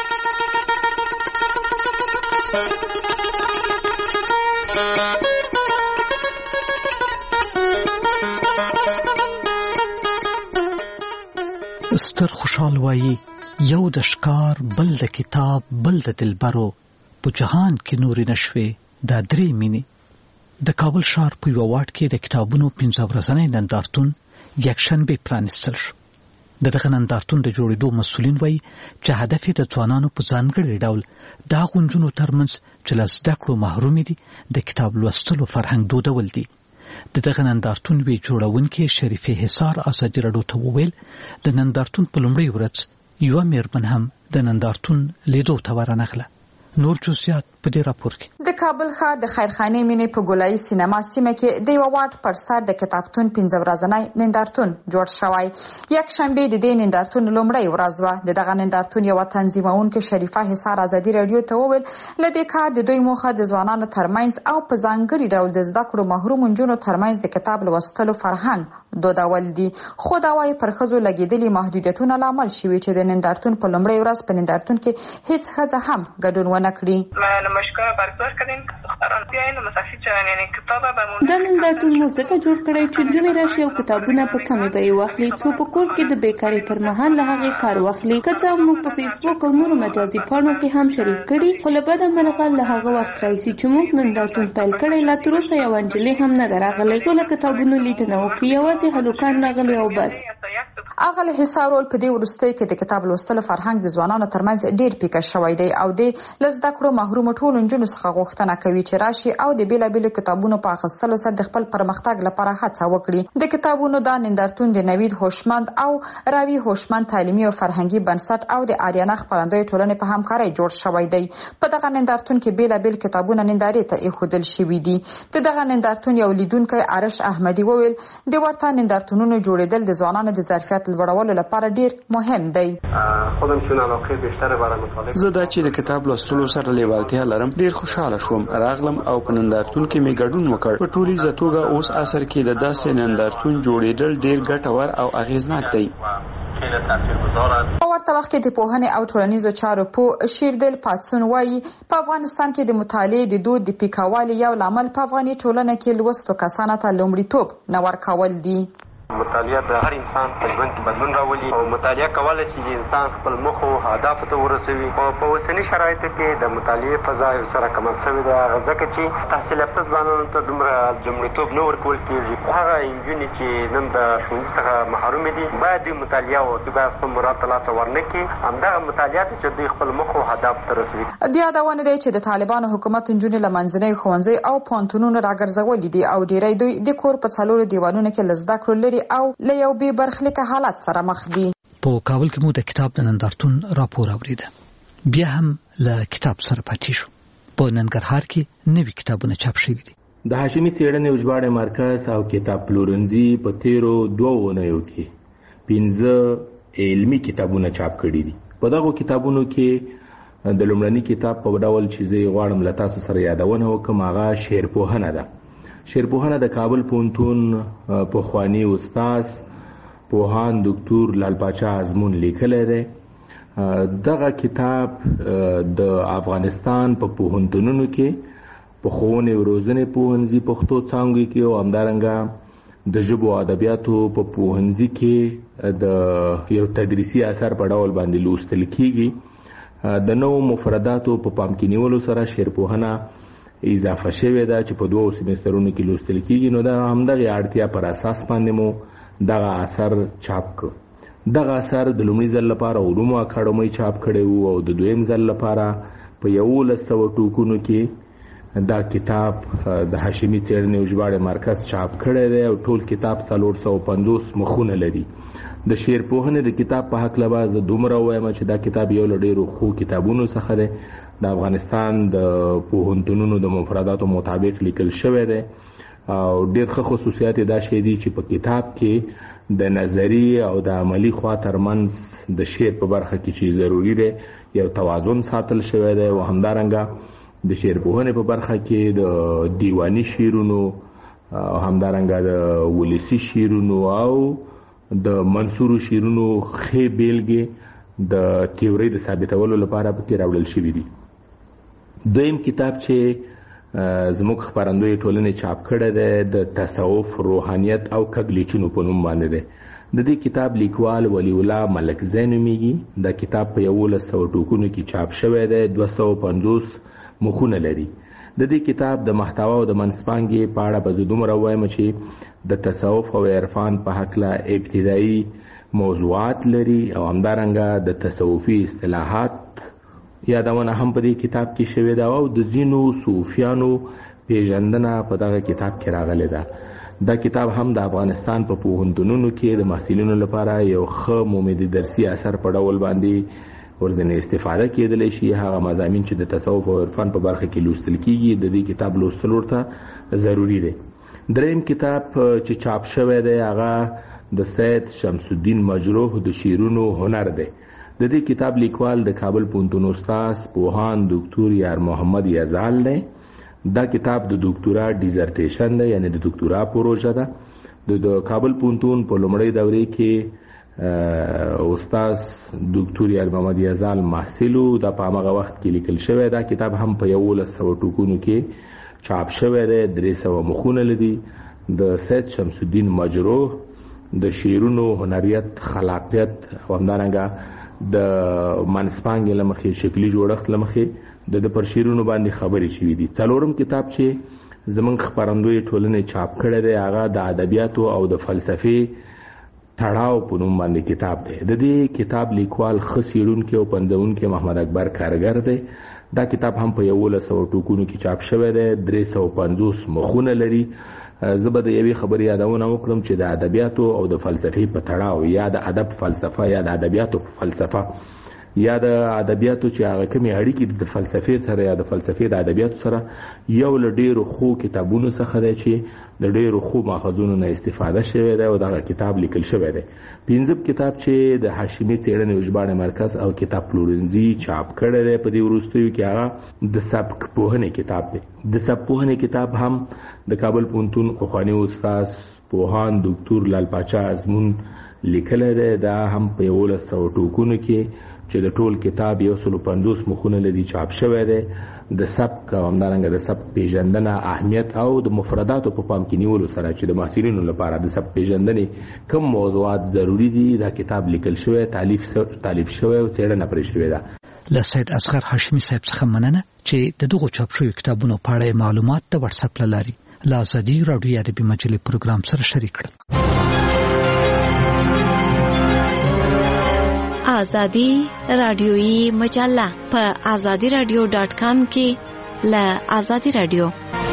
ستر خوشحال وایي یو د ښکار بل د کتاب بل د دلبرو په جهان کې نورې نشوې دا درې مینې. د کابل ښار په یوه واټ کې د کتابونو 15 ورځنی نندارتون یکشنبې پرانیستل شو. د دغه نندارتون د جوړېدو مسؤلین وایي چې هدف یې د ځوانانو په ځانګړي ډول د هغو نجونو ترمنځ چې له زده کړو محرومې دي د کتاب لوستلو فرهنګ دودول دي. د دغه نندارتون وی جوړونکې شریفې حصار ازادي راډیو ته وویل د نندارتون په لومړۍ ورځ یوه میرمن هم د نندارتون لیدو ته ورنغله. نور جزئیات په دې راپور کې. د کابل ښار د خیرخانې مینې په ګولایي سینما سیمه کې د یو واټ پر سر د کتابتون 15 ورځنی نندارتون جوړ شوی. یک شنبه د دې نندارتون لومړۍ ورځ و. د دغه نندارتون یو تنظیمونکې شریفه حصار ازادي راډیو ته وویل لدې کار د دوی موخه د ځوانانو ترمنځ او په ځانګړي ډول د زده کړو محروم نجونو ترمنځ د کتاب لوستلو فرهنګ دودول دي. خو دا وايي پر ښځو لګېدلي محدودیتونه لامل شوي چې د نندارتون په لومړۍ ورځ په نندارتون کې هیڅ ښځه هم ګډون ونه کړي. دا نندارتون مو ځکه جوړ کړی چې نجونې راشي او کتابونه په کمې بیې واخلي څو په کور کې د بیکارۍ پر مهال له هغې کار واخلي. که څه موږ په فیسبوک او نورو مجازي پاڼو کې هم شریک کړي خو له بده مرغه له هغه وخت راهیسې چې موږ نندارتون پیل کړی لا تر اوسه یوه نجلۍ هم نه ده راغلی. ټوله کتابونو لیدنه وکړي یوازې هلکان راغلي او بس. اغل حصارول په دې وروستۍ کې د کتاب لوستلو فرهنګ د ځوانانو ترمنځ ډیر پیکه شوی دی او د لزده کړو محروم ټول نجونو څخه غوښتنه کوي چې راشي او د بیلابیلو کتابونو په اخیستلو سره د خپل پرمختګ لپاره هڅه وکړي. د کتابونو دا نندارتون د نوید هوشمند او راوی هوشمند تعلیمي او فرهنګي بنسټ او د آریانا خپرندوی ټولنې په همکارۍ جوړ شوی دی. په دغه نندارتون کې بیلابیل کتابونه نندارې ته ایښودل شوي دي. د دغه نندارتون یو لیدونکی عرش احمدي وویل د ورته نندارتونونو جوړېدل د ځوانانو د ظرفیت لوړولو لپاره ډیر مهم دی. زه دا چې د کتاب لوستلو سره لیوالتیا لرم ډیر خوشاله شوم. راغلم او په نندارتون کې می ګډون وکړ. په ټولیزه توګه اوس عصر کې د داسې نندارتون جوړېدل ډیر ګټور او اغیزناک دی. په ورته وخت کې د پوهنې او ټولنیزو چارو په شیردل پاتسون وایي په افغانستان کې د مطالعې د دود د پیکاوالي یو لامل په افغاني ټولنه کې لوستو کسانو ته لومړیتوب نه ورکول دي. مطالعه د هر انسان په ژوند کې بدلون راولي او مطالعه کولای شي چې انسان خپل موخ او اهداف ته ورسوي. په اوسني شرایطو کې د مطالعې فضا سره کمه شوې ده ځکه چې تحصیل یافته ځوانانو ته دومره لومړیتوب نه ورکول کېږي. هغه نجونې چې نن د ښوونځي څخه محرومې دي باید دوی مطالعه وکړي باید خپل مراد ته لاسه ورنه کړي. همدغه مطالعه ده چې دوی خپل موخ او اهداف ته رسوي. د یادونه دی چې د طالبانو حکومت نجونې له منځنۍ ښوونځي او پوهنتونونو راګرځولي دي او ډیری دوی د کور په څلورو دیوالونو کې له زده کړو لري او له یو بې برخلیکه حالت سره مخ دي. په کابل کې مو د کتاب د نندارتون راپور اوریده. بیا هم له کتاب سره پاتې شو. په ننګرهار کې نوي کتابونه چاپ شوي دي. د هاشمي څېړنې وژباړې مرکز او کتاب پلورنځي په تیرو 2 اونیو کې 15 علمي کتابونه چاپ کړي دي. په دغو کتابونو کې د لومړني کتاب په ډول چې زه غواړم له تاسو سره یادونه وکړم هغه شعرپوهنه ده. شعرپوهنه د کابل پوهنتون پخوانی استاد پوهان دکتور لال پاچا ازمون لیکلی دی. دغه کتاب د افغانستان په پوهنتونونو کې په ښوونې او روزنې پوهنځي پښتو څانګې کې او همدارنګه د ژبو او ادبیاتو په پوهنځي کې د یو تدریسي اثر په ډول باندې لوستل کیږي. د نوو مفرداتو په پام کې نیولو سره شعرپوهنه اضافه شوې ده چې په 2 سیمسترونو کې لوستل کیږي. نو دا همدغه اړتیا پر اساس باندې مو دغه اثر چاپ کړ. دغه اثر د لومړي ځل لپاره علومو اکاډمۍ چاپ کړی وو او د دویم ځل لپاره په 1100 ټوکونو کې دا کتاب د هاشمي څېړنې وژباړې مرکز چاپ کړی دی او ټول کتاب 450 مخونه لري. د شعرپوهنې د کتاب په هکله به زه دومره ووایم چې دا کتاب یو له ډېرو ښو کتابونو څخه دی. د افغانستان د پوهنتونونو د مفرداتو مطابق لیکل شوی دی او ډېر ښه خصوصیات یې دا شی دي چې په کتاب کې د نظري او د عملي خوا ترمنځ د شعر په برخه کې چې ضروري دی یو توازن ساتل شوی دی او همدارنګه د شعرپوهنې په برخه کې د دیواني شعرونو او همدارنګه د ولسي شعرونو او د منثورو شعرونو ښې بیلګې د تیورۍ د ثابتولو لپاره پکې راوړل شوي دي. دویم کتاب چې زموږ خپرندوی ټولنې چاپ کړی دی د تصوف روحانیت او کږلېچونو په نوم باندې دی. د دې کتاب لیکوال ولی الله ملک زین نومیږي. دا کتاب په 1100 ټوکونو کې چاپ شوی دی، 250 مخونه لري. د دې کتاب د محتوا او د منځپانګې په اړه به زه دومره وایم چې د تصوف او عرفان په هکله ابتدایي موضوعات لري او همدارنګه د تصوفي اصطلاحات یادونه هم په دې کتاب کې شوې ده او د ځینو صوفیانو پیژندنه په دغه کتاب کې راغلې ده. دا کتاب هم د افغانستان په پوهنتونونو کې د محصلینو لپاره یو ښه مومدي درسي اثر په ډول باندې ورځنی استفاده کېدلی شي. هغه مضامین چې د تصوف او عرفان په برخه کې لوستل کیږي د دې کتاب لوستل ورته ضروری دی. دریم کتاب چې چاپ شوی دی هغه د سید شمس الدین مجروح د شیرونو هنر دی. د دې کتاب لیکوال د کابل پوهنتون استاد پوهان ډاکټر یار محمد یزال دی. دا کتاب د ډاکټرا ډیزرټیشن دی، یعنی د ډاکټرا پروژه ده. د کابل پوهنتون په لومړۍ دورې کې استاد ډاکټر یار محمد یزال محصلو دا په هغه وخت کې لیکل شوی. دا کتاب هم په 1100 ټوکونو کې چاپ شوی دی، 300 مخونه لري. د سید شمس الدین مجروح د شیرونو هنریت، خلاقیت او همدارنګه د منځپانګې له مخې، شکلي جوړښت له مخې د پر شیرونو باندې خبرې شوي دي. څلورم کتاب چې زمونږ خپرندوی ټولنې چاپ کړی دی هغه د ادبیاتو او د فلسفې تړاو په نوم باندې کتاب دی. د دې کتاب لیکوال ښه څېړونکی او پنځونکی محمد اکبر کارګر دی. دا کتاب هم په 1100 ټوکونو کې چاپ شوی دی، 350 مخونه لري. زه به د یوې خبرې یادونه وکړم چې د ادبیاتو او د فلسفې په تړاو یا د ادب فلسفه یا د ادبیاتو فلسفه یا د ادبیاتو چې هغه کومې اړیکې د فلسفې سره یا د فلسفې د ادبیاتو سره یو له ډېرو ښو کتابونو څخه دی چې د ډېرو ښو ماخذونو نه استفاده شوې ده او دغه کتاب لیکل شوی دی. پنځم کتاب چې د هاشمي څېړنې او ژباړې مرکز او کتاب پلورنځي چاپ کړی دی په دې وروستیو کې هغه د سبک پوهنې کتاب دی. د سبک پوهنې کتاب هم د کابل پوهنتون پخواني استاد پوهان ډاکټر لال پاچا ازمون لیکلی دی. دا هم په 1100 ټوکونو کې چې د ټول کتاب 150 مخونه لري چاپ شوی دی. د سبک او همدارنګه د سبک پیژندنه، اهمیت او د مفرداتو په پام کې نیولو سره چې د محصلینو لپاره د سبک پیژندنې کوم موضوعات ضروری دي دا کتاب لیکل شوی، تالیف شوی او څېړنه پرې شوې ده. له سید اصغر هاشمي صاحب څخه مننه چې د دغو چاپ شویو کتابونو په اړه معلومات د واتس اپ له لارې له ازادي راډیو ادبي مجلې پروګرام سره شریک کړل. ازادي رادیویی مجله په azadiradio.com کې له ازادي رادیو.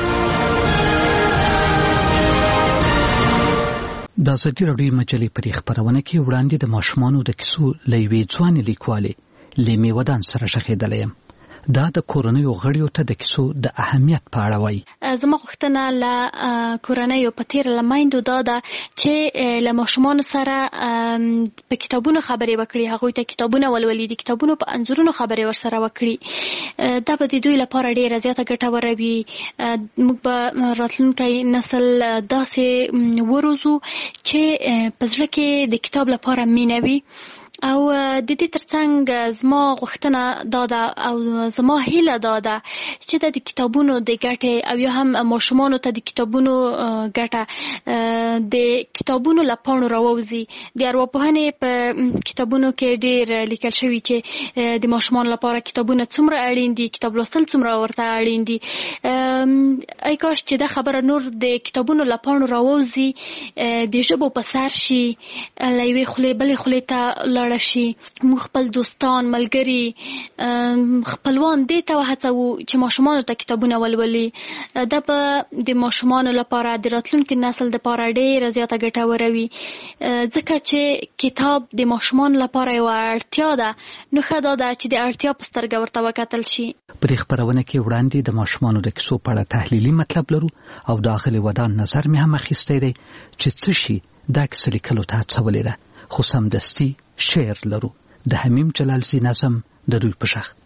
د ازادي رادیو مجلې په دې خبرونه کې وړاندې د ماشومانو د کیسو له یوې ځوانې لیکوالې لیمې ودان سره شخېدلی یم. دا د کورنیو غړیو ته د کیسو د اهمیت په اړه وایي. زما غوښتنه له کورنیو په تېره له میندو دا ده چې له ماشومانو سره په کتابونو خبرې وکړي، هغوی ته کتابونه ولولي، د کتابونو په انځورونو خبرې ورسره وکړي. دا به د دوی لپاره ډېره زیاته ګټوره وي. موږ به راتلونکی نسل داسې وروزو چې په زړه کې د کتاب لپاره مینه وي. او د دې ترڅنګ زما غوښتنه دا ده او زما هیله دا ده چې د کتابونو د ګټې او یا هم ماشومانو ته د کتابونو ګټه د کتابونو له پاڼو راووځي. د ارواپوهنې په کتابونو کې ډېر لیکل شوي چې د ماشومانو لپاره کتابونه څومره اړین دي، کتاب لوستل څومره ورته اړین دي. ای کاش چې دا خبره نور د کتابونو له پاڼو راووځي، د ژبو په سر شي، له یوې خولې بلې خولې ته شي. موږ خپل دوستان، ملګري، خپلوان دې ته وهڅوو چې ماشومانو ته کتابونه ولولي. دا به د ماشومانو لپاره د راتلونکي نسل لپاره ډېره زیاته ګټوره وي، ځکه چې کتاب د ماشومانو لپاره یوه اړتیا ده. نو ښه دا ده چې د اړتیا په سترګه ورته وکتل شي. په دې خپرونه کې وړاندې د ماشومانو د کیسو په اړه تحلیلي مطلب لرو او د اغلې ودان نظر مې هم اخیستی دی چې څه شي دا کیسه لیکلو ته هڅولې ده. خو سمدستي شعر لرو د حمیم جلالزي نظم د دوی په شخ.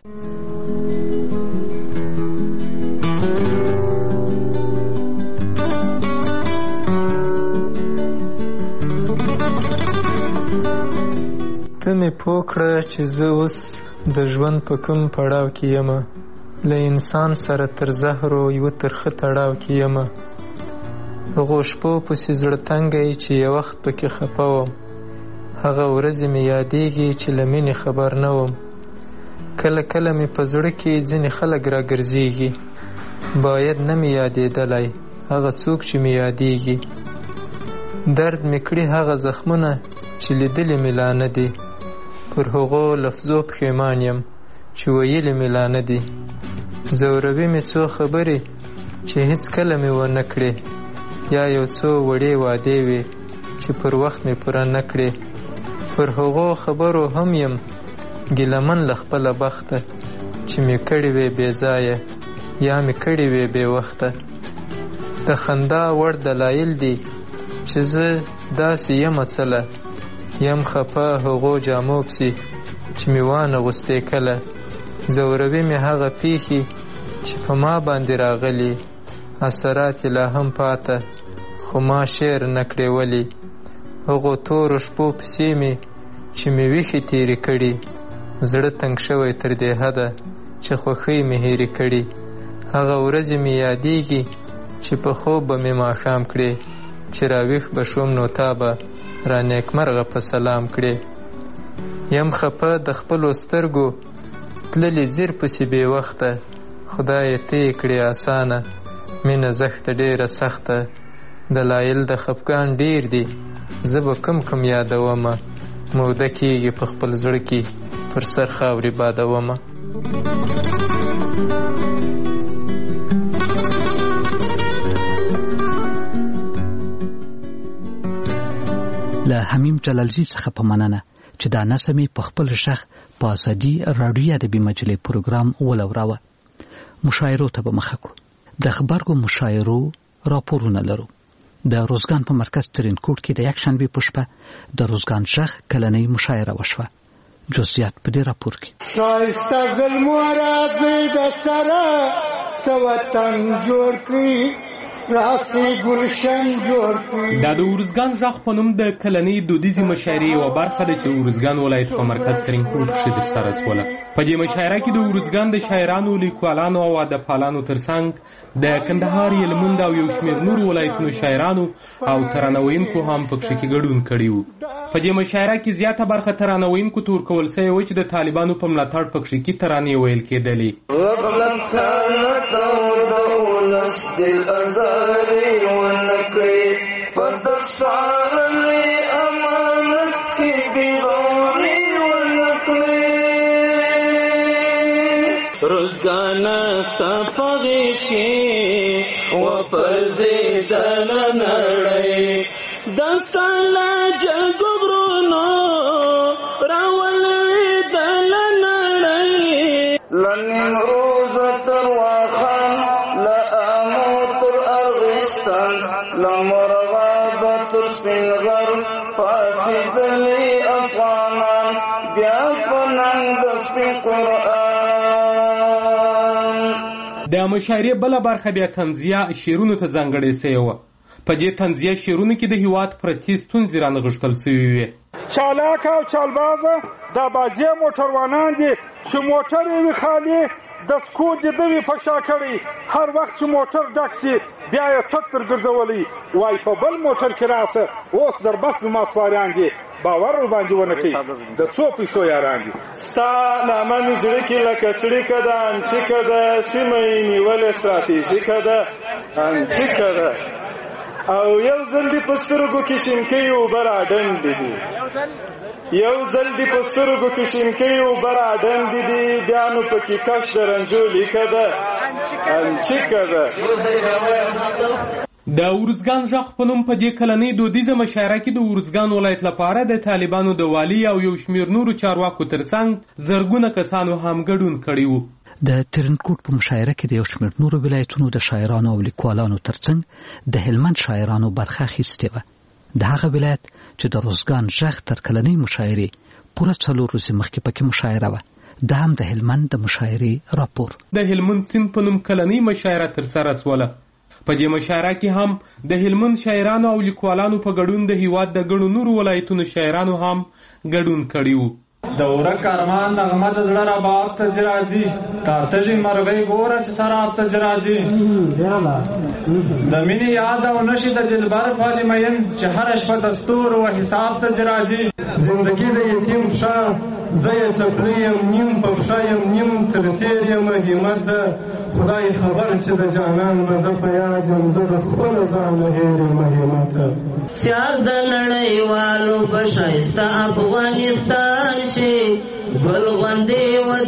ته مې پوه کړه چې زه اوس د ژوند په کوم پړاو کې یم. له انسان سره تر زهرو یوه ترخه تړاو کې یم. هغو شپو پسې زړه تنګی چې یو وخت پکې خفه وم. هغه ورځې مې یادېږي چې له مینې خبر نه وم. کله کله مې په زړه کې ځینې خلک راګرځېږي، باید نه مې یادېدلی هغه څوک چې مې یادېږي. درد مې کړي هغه زخمونه چې لیدلې مې لا نه دي، پر هغو لفظو پښیمان یم چې ویلې مې لا نه دي. ځوروي مې څو خبرې چې هیڅ کله مې ونه کړې، یا یو څو وړې وعدې وې چې پر وخت مې پوره نه کړې. پر هغو خبرو هم یم ګیلمن له خپله بخته چې مې کړې وې بې ځایه یا مې کړې وې بې وخته. د خندا وړ دلایل دي چې زه داسې یمه څله، یم خفه هغو جامو پسې چې مې وانغوستې کله. ځوروي مې هغه پیښې چې په ما باندې راغلي، اثرات یې لا هم پاته خو ما شعر نه کړې ولې. هغو تورو شپو پسې مې چې مې ویښې تېرې کړي، زړه تنګ شوی تر دې حده چې خوښۍ مې هېرې کړي. هغه ورځې مې یادېږي چې په خوب به مې ماښام کړې، چې راویښ به شوم نو تا به را نیکمرغه په سلام کړې. یم خفه د خپلو سترګو تللې ځیر پسې بې وخته، خدایه ته یې کړې اسانه مینه زښته ډېره سخته. دلایل د خفګان ډېر دي، زه به کم یادومه، موده کېږي په خپل زړه کې پر سر خاورې بادومه. له حمیم جلالزي څخه په مننه چې دا نسمې په خپل شخ په ازادي راډیو ادبي مجلې پروګرام ولوراوه. مشاعرو ته به مخه کړو. د خبرګو مشاعرو راپورونه لرو. د روزګان په مرکز ترینکوټ کې د یکشنبه په شپه د روزګان شخ کلنۍ مشاعره وشوه. جزئیات په دې راپور کې. شایسته زلموره دوی د سره سوطن جوړ کړي، راسي ګلشن جوړ کړي. دا د ورزګان ژغ په نوم د کلنۍ دودیزې مشاعرې یوه برخه ده چې ورزګان ولایت په مرکز ترینکوټ کښې ترسره شوله. په دې مشاعره کې د ورزګان د شاعرانو، لیکوالانو او ادبپالانو ترڅنګ د کندهار، هلمند او یو شمېر نورو ولایتونو شاعرانو او ترانه‌ویونکو هم پکښې کې ګډون کړي وو. په دې مشاعره کې زیاته برخه ترانه‌ویونکو ته ورکول سوې وه چې د طالبانو په ملاتړ پکښې کې ترانې ویل کېدلې. روزګانا صفغشي و پرزیدل نړۍ د سلا جګبرونو راولېدل نړۍ لنن روز تر واخان لامو تر ارغستان لمرغاب تر سپین غر فاسدلی افغانان بیا پننګ د سپین قرآن. د مشاعرې بله برخه بیا طنزیه شعرونو ته ځانګړې سوې وه. په دې طنزیه شعرونو کې د هېواد پرتې ستونزې رانغښتل سوې وې. چالاک او چالبازه دا بازي موټروانان دي چې موټر یې وي خالي د سکو د ده وي په شا کړی، هر وخت چې موټر ډک سي بیا یې څټ تر ګرځولی وایي په بل موټر کې راسه، اوس در بس زما سپاریان دي، باور ورباندې ونه کوي، د څو پیسو یاران دي. ستا نامه مې زړه کې لکه څړیکه ده، انچیکه ده، سیمه یې نیولې ستراتیژیکه ده، انچیکه ده، او یو ځل دې په سترګو کې شینکۍ اوبه راډنډې دي، یو ځل دې په سترګو کې شینکۍ اوبه راډنډې دي، بیا نو پکې کش د رنجو لیکه ده، انچیکه ده. د ورزګان ژغ په نوم په دې کلنۍ دودیزه مشاعره کې د ورزګان ولایت لپاره د طالبانو د والي او یو شمېر نورو چارواکو ترڅنګ زرګونه کسانو هم ګډون کړي وو. د ترینکوټ په مشاعره کې د یو شمېر نورو ولایتونو د شاعرانو او لیکوالانو ترڅنګ د هلمند شاعرانو برخه اخیستې وه. د هغه ولایت چې د روزګان ژغ تر کلنۍ مشاعرې پوره 4 ورځې مخکې پکې مشاعره وه. دا هم د هلمند د مشاعرې راپور. د هلمند سیند په نوم کلنۍ مشاعره ترسره شوله. په دې مشاعره کې هم د هلمند شاعرانو او لیکوالانو په ګډون د هېواد د ګڼو نورو ولایتونو شاعرانو هم ګډون کړي وو. د ورک ارمان نغمه د زړه رباب ته چې راځي، تارتژې مرغۍ ګوره چې سراب ته چې راځي، د مینې یاد او نشي د دلبر پالي مین چې هره شپه د ستورو و حساب ته چې راځي، زندگی د یتیم شاه زه یې څپلۍ یم نیم په پښه یم نیم تر تېر یم همت ده خدای خبر چې د جانان به زه په یاد یم زه د خپله ځان نه هېر یم همت ده سیال د نړیوالو په ښایسته افغانستان شي ګل غوندې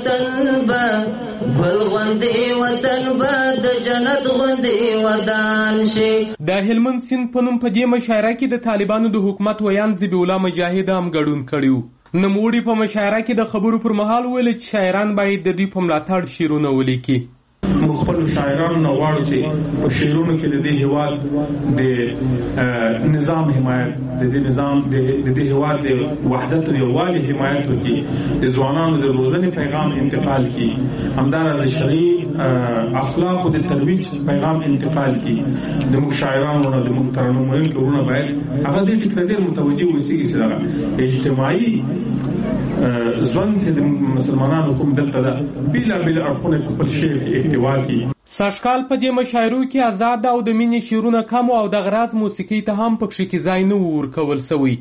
وطن به د جنت غوندې ودان شي. د هلمند سیند په نوم په دې مشاعره کې د طالبانو د حکومت ویان ذبیح الله مجاهد هم ګډون کړی و. نوموړي په مشاعره کې د خبرو پر مهال ویل چې شاعران باید د دوی په ملاتړ شعرونه ولیکي. موږ خپل شاعرانو نه غواړو چې په شعرونو کې د دې هېواد د نظام حمایت د دې هېواد د وحدت او یووالي حمایت وکړي، د ځوانانو د روزنې پیغام انتقال کړي، همداراز د شرعي اخلاقو د ترویج پیغام انتقال کړي. د موږ شاعرانو او د موږ ترنم ویونکي ورونه باید هغه دې ټکي ته ډېر متوجه اوسېږي چې دغه اجتماعي ژوند چې د مسلمانانو کوم دلته ده بېلابېل اړخونه په خپل شعر کې احتوا کړي. سږکال په دې مشاعرو کې آزاد او د مینې شعرونه کم او د غراز موسیقۍ ته هم پکښې کې ځای نه و ورکول سوی.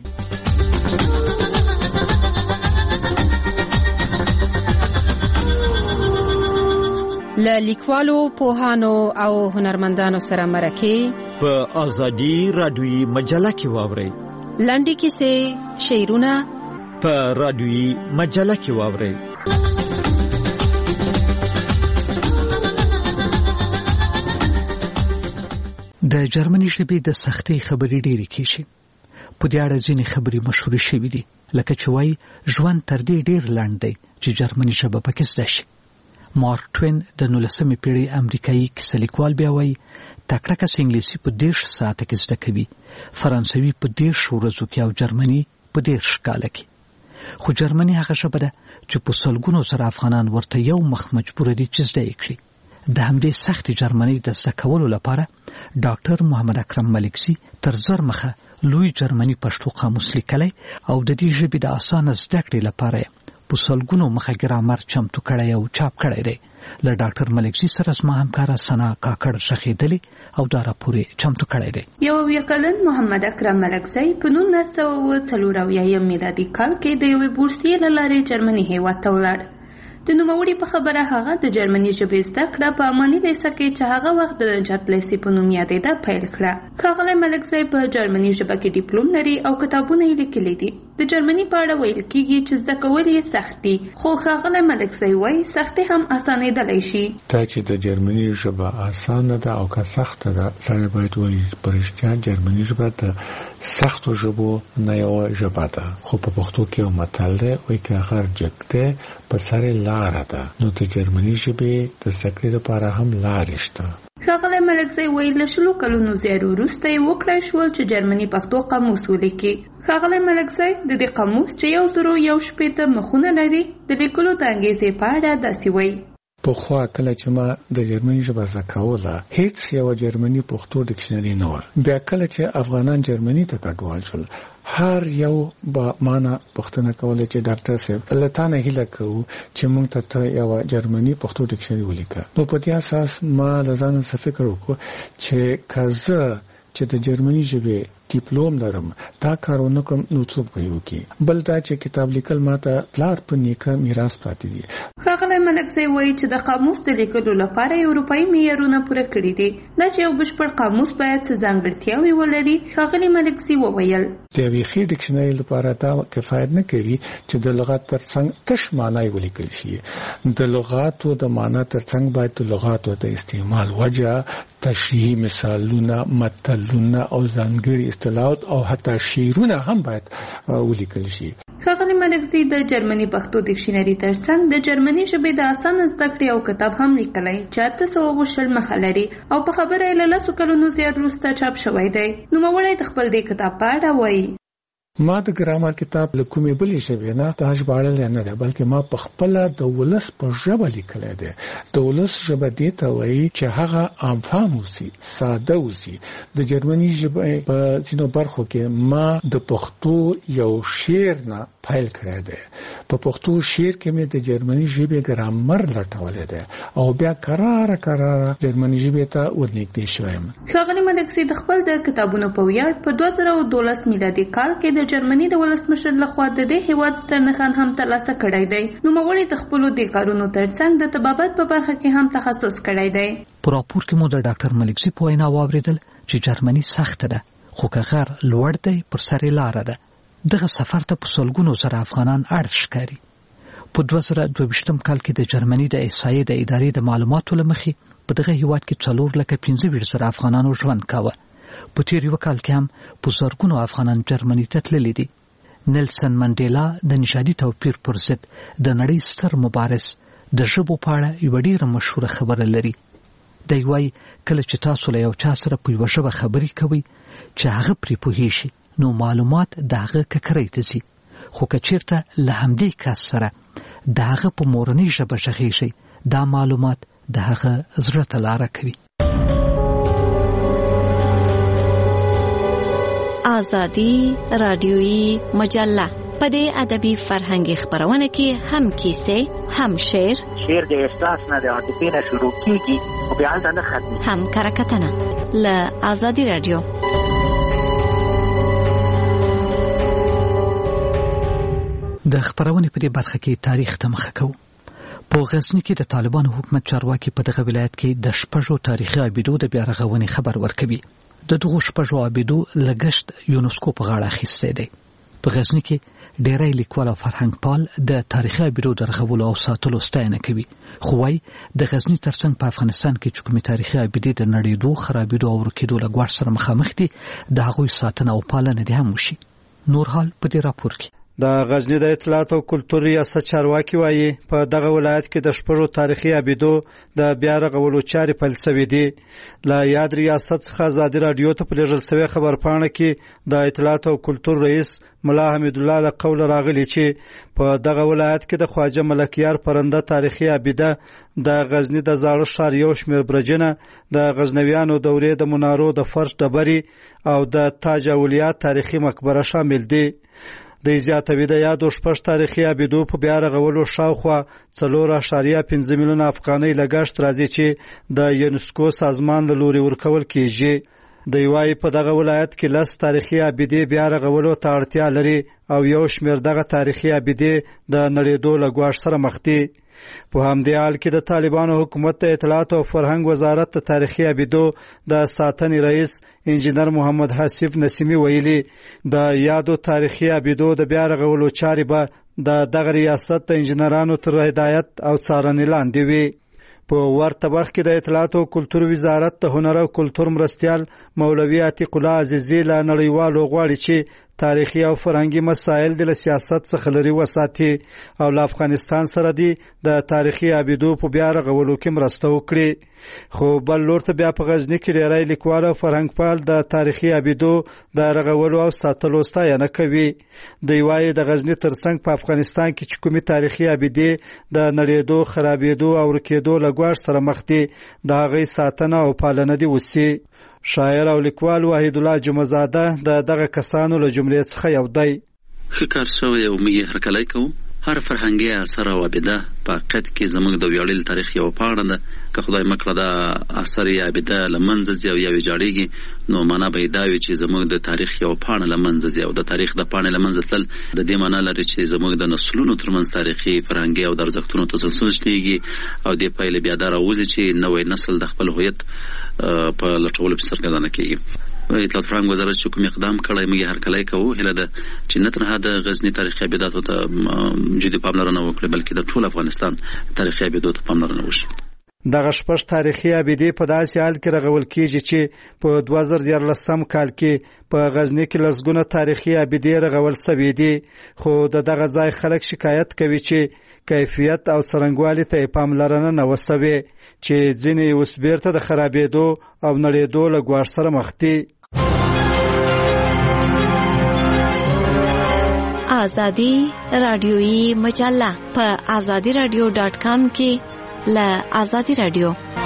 له لیکوالو، پوهانو او هنرمندانو سره مرکې په ازادي رادیویي مجله کې واورئ. لنډې کیسې، شعرونه په رادیویي مجله کې واورئ. د جرمني ژبې د سختۍ خبرې ډېرې کېږي. په دې اړه ځینې خبرې مشهورې شوې دي، لکه چې وایي ژوند تر دې ډېر لنډ دی چې جرمني ژبه پکې زده شي. مارک ټوین د 19مې پیړۍ امریکایي کیسه لیکوال بیا وایي تکړه کس انګلیسي په 10 ساعته کې زده کوي، فرانسوي په 10 ورځو کې او جرمني په 10 کاله کې. خو جرمني هغه ژبه ده چې په سلګونو زره افغانان ورته یو مخ مجبور دي چې زده یې کړي. د همدې سخت جرمني د زده کولو لپاره ډاکټر محمد اکرم ملکزي تر زر مخه لوی جرمني پښتو قاموس لیکلی او د دې ژبې د اسانه زده کړې لپاره په سلګونو مخه ګرامر چمتو کړی او چاپ کړی دی. له ډاکټر ملکزي سره زما همکاره سنا کاکړ شخېدلې او دا راپور چمتو کړی دی. یو کلن محمد اکرم ملکزي په 1940 میلادي کال کې د یوې بورسیې له لارې جرمني هېواد ته ولاړ. د نوموړي په خبره هغه د جرمني ژبې زده کړه په اماني لیسه کې چې هغه وخت د نجات لیسې په نوم یادېده پیل کړه. ښاغلی ملکزی په جرمني ژبه کې ډیپلوم لري او کتابونه یې لیکلي دي. د جرمني په اړه ویل کېږي چې زده کول یې سخت دي، خو ښاغلی ملکزی وایي سختي هم اسانېدلی شي. دا چې د جرمني ژبه اسانه ده او که سخته ده، سړی باید وایي په رښتیا جرمني ژبه د سختو ژبو نه یوه ژبه ده. خو په پښتو کې یو متل دی، وایي که غر جګ دی په سر لاره ده، نو د جرمني ژبې د زده کړې لپاره هم لارې شته. ښاغلی ملکزی وایي له 10 کلونو زیات وروسته یې وکړای شول چې جرمني پښتو قاموس ولیکي. ښاغلی ملکزی د دې قاموس چې 1080 مخونه لري د لیکلو د انګیزې په اړه داسې وایي. پخوا کله چې ما د جرمني ژبه زده کوله، هیڅ یو جرمني پښتو ډکشنري نه و. بیا کله چې افغانان جرمني ته کډوال شول، هر یو با معنا پښتنه کوله چې ډاکټر صاحب لتانه هیله کوو چې موږ ته یو جرمني پښتو ډکشنري ولیکه. نو په دې اساس ما لزان څه فکر وکړ چې کزه چې د جرمني ژبې ډیپلوم لرم، دا کارونه کوم نو څوک به وکړي. بل دا چې کتاب لیکل ماته پلار په نیکه میراث پاتې دي. ښاغلی ملکزی وایي چې د قاموس د لیکلو لپاره اروپایي معیارونه پوره کړي دي. دا چې یو بشپړ قاموس باید څه ځانګړتیاوې ولري. ښاغلی ملکزي وویل د یوې ښې ډکشنري لپاره دا کفایت نه کوي چې د لغت ترڅنګ تش معنی ولیکل شي. د لغاتو د معنا ترڅنګ باید د لغاتو د استعمال وجه، تشریحي مثالونه، متلونه او ځانګړي اصطلاحات او حتی شعرونه هم باید ولیکل شي. ښاغلی ملکزي د جرمني پښتو ډکشنري ترڅنګ د جرمني ژبې د اسانه زده کړې او کتاب هم لیکلی چې 820 مخه لري او په خبره یې له 10 کلونو زیات وروسته چاپ شوی دی. نوموړی د خپل دې کتاب په اړه وایي. ما د ګرامر کتاب له کومې بلې ژبې نه دا ژباړلی نه ده، بلکې ما په خپله د ولس په ژبه لیکلی دی. د ولس ژبه دې ته وایي چې هغه عامفهم اوسي، ساده اوسي. د جرمني ژبې په ځینو برخو کې ما د پښتو یو شعر نه پیل کړی دی. په پښتو شعر کې مې د جرمني ژبې ګرامر لټولی دی او بیا کراره جرمني ژبې ته ورنږدې شوم. ښاغلی ملکزي د خپل د کتابونو په ویاړ په 2012 میلادي کال کې د د جرمني د ولسمشر لخوا د دې هیواد ستر نښان هم ترلاسه کړی دی. نوموړي د خپلو دې کارونو ترڅنګ د طبابت په برخه کې هم تخصص کړی دی. په راپور کې مو د ډاکټر ملکزي په وینا واوریدل چې جرمني سخت ده خو که غر لوړ دی پر سر لار ده. دغه سفر ته په سلګونو زره افغانان اړ ښکاري. په 2022 کال کې د جرمني د احصایې د ادارې د معلوماتو له مخې په دغه هیواد کې 4,25,000 افغانانو ژوند کاوه. په تیر یو کال کې هم په زرګونو افغانان جرمني ته تللي دي. نیلسن منډیلا د نژادي توپیر پر ضد د نړۍ ستر مبارز د ژبو په اړه یوه ډېره مشهوره خبره لري. دی وایي کله چې تاسو له یو چا سره په یوه ژبه خبرې کوئ چې هغه پرې پوهېږي نو معلومات د هغه ککرۍ ته ځي، خو که چېرته له همدې کس سره د هغه په مورنۍ ژبه غږېږئ دا معلومات د هغه زړه ته لاره کوي. آزادی رادیویی مجله په دې ادبي فرهنګي خبرونه کې هم کیسې، هم شعر د احساس نه د عاطفې نه شروع کیږي او بیا هلته نه ختمي، هم کرکټنه له آزادی رادیو. د خبرونې په دې برخه کې تاریخ ته مخه کوو. په غزنی کې د طالبانو حکومت چارواکي په دغه ولایت کې د شپږو تاریخي عبیدو د بیا رغونې خبر ورکوي. د دغو شپږو عبیدو لګښت یونسکو په غاړه اخیستی دی. په غزنی کې ډیری لیکوال او فرهنګپال د تاریخي عبیدو د رغولو او ساتلو ستاینه کوي، خو وايي د غزنی ترڅنګ په افغانستان کې چې کومې تاریخي عبیدې د نړېدو، خرابېدو او ورکېدو له ګواښ سره مخامخ دي د هغوی ساتنه او پالنه دې هم وشي. نور حال په دې راپور کې. د غزنی د اطلاعات او کلتور ریاست چارواکي وایي په دغه ولایت کې د شپږو تاریخي عبیدو د بیا رغولو چارې پیل شوې دي. له یاد ریاست څخه ازادي راډیو ته په لیږل شوې خبرپاڼه کې د اطلاعات او کلتور رئیس ملا حمید الله له قوله راغلی چې په دغه ولایت کې د خواجه ملکیار پرنده تاریخي عبیده، د غزنی د زاړه ښار یو شمېر برجونه، د غزنویانو دورې د منارو د فرش ډبرې او د تاج اولیا تاریخي مقبره شامل دي. د زیاتوي د یادو شپږ تاریخي عبیدو په بیا رغولو شاوخوا 4.5 میلیونه افغانۍ لګښت راځي چې د یونسکو سازمان له لوري ورکول کیږي. د یوای په دغه ولایت کې 10 تاریخي عبیدې بیا رغولو ته اړتیا لري او یو شمېر دغه تاریخي عبیدې د نړېدو له ګواښ سره مخ دي. په همدې حال کې د طالبانو حکومت د اطلاعات او فرهنګ وزارت د تاریخي عبیدو د ساتنې رئیس انجینر محمد حسیب نسیمی ویلي د یادو تاریخي عبیدو د بیا رغولو چارې به د دغه ریاست د انجینرانو تر هدایت او څارنې لاندې وي. په ورته وخت کې د اطلاعات او کلتور وزارت د هنر او کلتور مرستیال مولوي عتیق الله عزیزی له نړیوالو غواړي چې تاریخي او فرهنګي مسایل د سیاست څخه لري وساتي او له افغانستان سره د تاریخي عبیدو په بیا رغولو کې مرسته وکړي. خو بل لور ته بیا په غزنی کې ډیری لیکوال او فرهنګپال د تاریخي عبیدو د رغولو او ساتلو ستاینه کوي. دوی وایي د غزنی ترڅنګ په افغانستان کې چې کومې تاریخي عبیدې د نړېدو، خرابېدو او ورکېدو له ګواښ سره مخ دي د هغې ساتنه او پالنه دې وشي. شاعر او لیکوال وحید الله جمعزاده د دغه کسانو له جملې څخه یو دی. ښه کار شوی او موږ یې هرکلی کوو. هر فرهنګي اثر او عبیده په حقیقت کې زموږ د ویاړلي تاریخ یوه پاڼه ده. که خدای مکړه دا اثر یا عبیده له منځه ځي او یا ویجاړېږي نو معنا به یې دا وي چې زموږ د تاریخ یوه پاڼه له منځه ځي او د تاریخ د پاڼې له منځه تلل د دې معنا لري چې زموږ د نسلونو ترمنځ تاریخي، فرهنګي او د ارزښتونو تسلسل شتېږي او دې پایلې بیا دا راوځي چې نوی نسل د خپل هویت په لټولو پسې سرګردانه کېږي. اطلاعات فرهنګ وزارت چې کوم اقدام کړی موږ یې هرکلی کوو. هیله ده چې نه تنها د غزني تاریخي عبیداتو ته جدي پاملرنه وکړي بلکې د ټول افغانستان تاریخي عبیدو ته پاملرنه وشي. دغه شپږ تاریخي عبیدې په داسې حال کې رغول کیږي چې په 2014 کال کې په غزنی کې لسګونه تاریخي عبیدې رغول شوې دي. خو دغه ځای خلک شکایت کوي چې کیفیت او څرنګوالي ته پاملرنه نه وسوي چې ځینې اوس بیرته د خرابېدو او نړېدو له ګواښ سره مخ دي. آزادی رادیویی مجله په azadiradio.com کې له آزادی رادیو.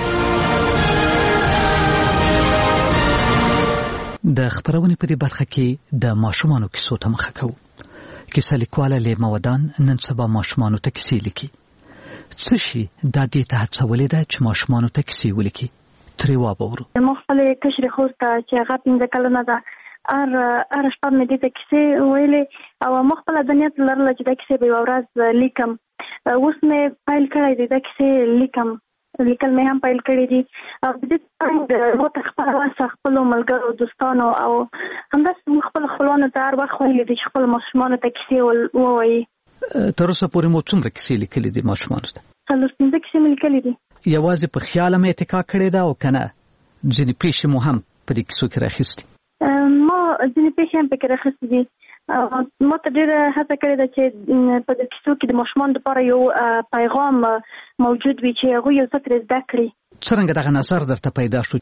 د خبرونې په دې برخه کې د ماشومانو کیسو ته مخه کوو. کیسه لیکواله لیما ودان نن سبا ماشومانو ته کیسې لیکي. څه شي دا دې ته هڅولې ده چې ماشومانو ته کیسې ولیکي؟ ترې وابورو. زموږ خپلې کشرې خور ته چې هغه 15 کلنه ده هر شپه مې دې ته کیسې ویلې او ما خپله د نیت لرله چې دا کیسې به یوه ورځ لیکم. اوس مې پیل کړی دی دا کیسې لیکل مې هم پیل کړي دي او د دې څنګه مو ته خپله واسه خپلو ملګرو دوستانو او همداسې موږ خپلو خپلوانو ته هر وخت ویلي دي چې خپلو ماشومانو ته کیسې ووایي. تر اوسه پورې مو څومره کیسې لیکلي دي ماشومانو ته؟ 4-5 کیسې مې لیکلي دي. یوازې په خیاله مې اتکا کړې ده او که نه ځینې پیښې مو هم په دې کیسو کې راخیستي؟ ما ځینې پیښې هم پکې راخیستي دي. ما ته ډېره هڅه کړې ده چې په دې کیسو کې د ماشومانو لپاره یو پیغام موجود وي چې هغوی یو څه ترې زده کړي. څرنګه دغه نظر درته پیدا شو؟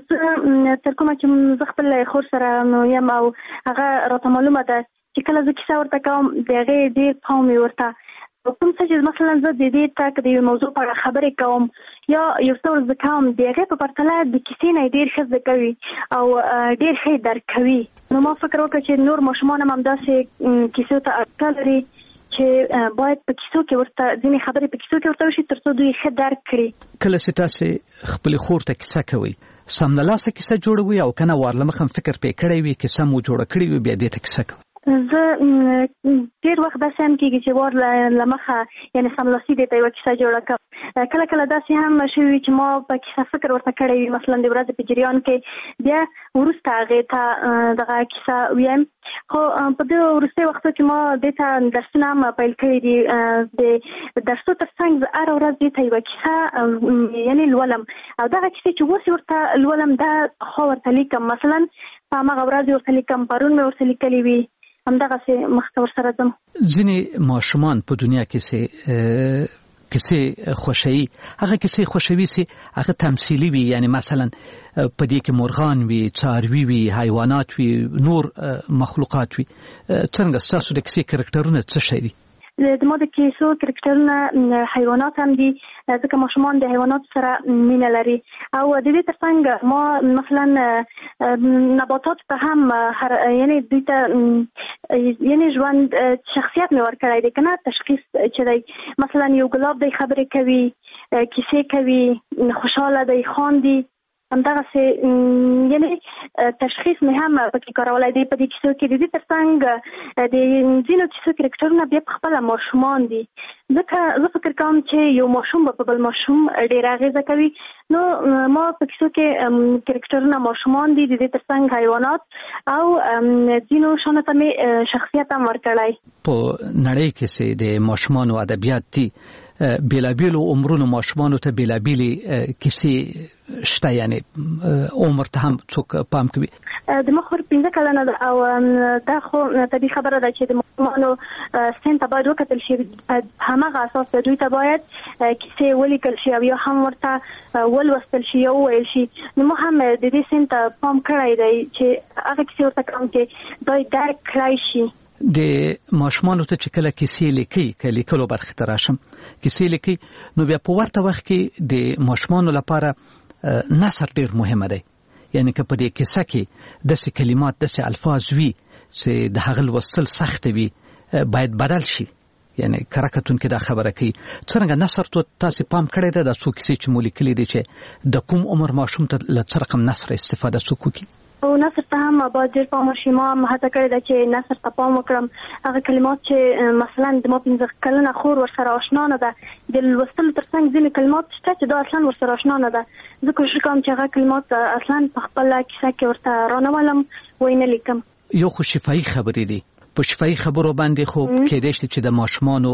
تر کومه چې زه خپل خور سره یم او هغه راته معلومه ده چې کله زه کیسه ورته کوم د هغې ډېر پام وي ورته. کوم څه چې مثلا زه د دې تک د یو موضوع په اړه خبرې کوم یا یو څه ور زده کوم د هغې په پرتله د کیسې نه ډېر ښه زده کوي او ډېر ښه درک کوي. نو ما فکر وکړ چې نور ماشومان هم همداسې کیسو ته اړتیا لري چې باید په کیسو کې ورته ځینې خبرې په کیسو کې ورته وشي تر څو دوی ښه درک کړي. کله چې تاسې خپلې خور ته کیسه کوئ سمدلاسه کیسه جوړوي او که نه وارله مخه فکر پې کړی وي کیسه مو جوړه کړې وي بیا دې ته کیسه کوئ؟ زه ډېر وخت داسې هم کېږي چې وار له مخه یعنې سملاسي دې ته یوه کیسه جوړه کړم. کله کله داسې هم شوي چې ما په کیسه فکر ورته کړی وي مثلا د ورځې په جریان کې بیا وروسته هغې ته دغه کیسه ویم. خو په دې وروستي وختو کې ما دې ته درسونه هم پیل کړي دي. د درسو تر څنګ زه هره ورځ دې ته یوه کیسه یعنې لولم او دغه کیسې چې اوس ورته لولم دا خو ورته لیکم. مثلا په هماغه ورځ ورته لیکم پرون مې ورته لیکلي وي همدغسې مخته ورسره ځم. ځینې ماشومان په دنیا کې کیسې خوښوي. هغه کیسې خوښوي چې هغه تمثیلي وي یعنی مثلا په دې کې مرغان وي څاروي وي حیوانات وي نور مخلوقات وي. څنګه ستاسو د کیسې کرکټرونه څه شی دي؟ د ما د کیسو کرکټرونه حیوانات هم دي ځکه ماشومان د حیواناتو سره مینه لري او د دې تر څنګ ما مثلا نباتات ته هم یعنې دوی ته یعنې ژوند شخصیت مې ورکړی دی که نه تشخیص چې دی مثلا یو ګلاب دی خبرې کوي کیسې کوي خوشحاله دی خاندي همدغسې یعنې تشخیص مې هم پکې کارولی دی په دې کیسو کې. د دې تر څنګ د ځینو کیسو کرکټرونه بیا پخپله ماشومان دي ځکه زه فکر کوم چې یو ماشوم به په بل ماشوم ډېره اغېزه کوي. نو ما په کیسو کې کرکټرونه ماشومان دي د دې تر څنګ حیوانات او ځینو شانو ته مې شخصیت هم ورکړی. په نړۍ کې چې د ماشومانو ادبیات دي بیلابیلو عمرونو ماشومانو ته بیلابیلې کیسې شته یعنې عمر ته هم څوک پام کوي. د ما خور 15 کلنه ده او دا خو طبیعي خبره ده چې د ماشومانو سن ته باید وکتل شي. هماغه اساس دوی ته باید کیسې ولیکل شي او یا هم ورته ولوستل شي یا وویل شي. نو ما هم د دې سن ته پام کړی دی چې هغه کیسې ورته کوم چې دوی درک کړی شي. د ماشومانو ته چې کله کیسې لیکي که لیکلو برخې ته راشم کیسې لیکي نو بیا په ورته وخت کې د ماشومانو لپاره نثر ډېر مهمه دی. یعنی که په دې کیسه کې داسې کلمات داسې الفاظ وي چې د هغه لوستل سخت وي باید بدل شي. یعنی کره کتونکي دا خبره کوي. څرنګه نثر ته تاسې پام کړی دی دا څو کیسې چې مو لیکلي دي چې د کوم عمر ماشوم ته له څه رقم نثر استفاده څوک وکړي؟ او نثر ته هم باید ډېر پام وشي. ما هم هڅه کړې ده چې نثر ته پام وکړم. هغه کلمات چې مثلا د ما 15 کلنه خور ورسره اشنا نه ده د لوستلو تر څنګ ځینې کلمات شته چې دا اصلا ورسره اشنا نه ده. زه کوشش کوم چې هغه کلمات اصلا په خپله کیسه کې ورته رانولم وی نه لیکم. یو خو شفاهي خبرې دي. په شفاهي خبرو باندې خو کېدای شي چې د ماشومانو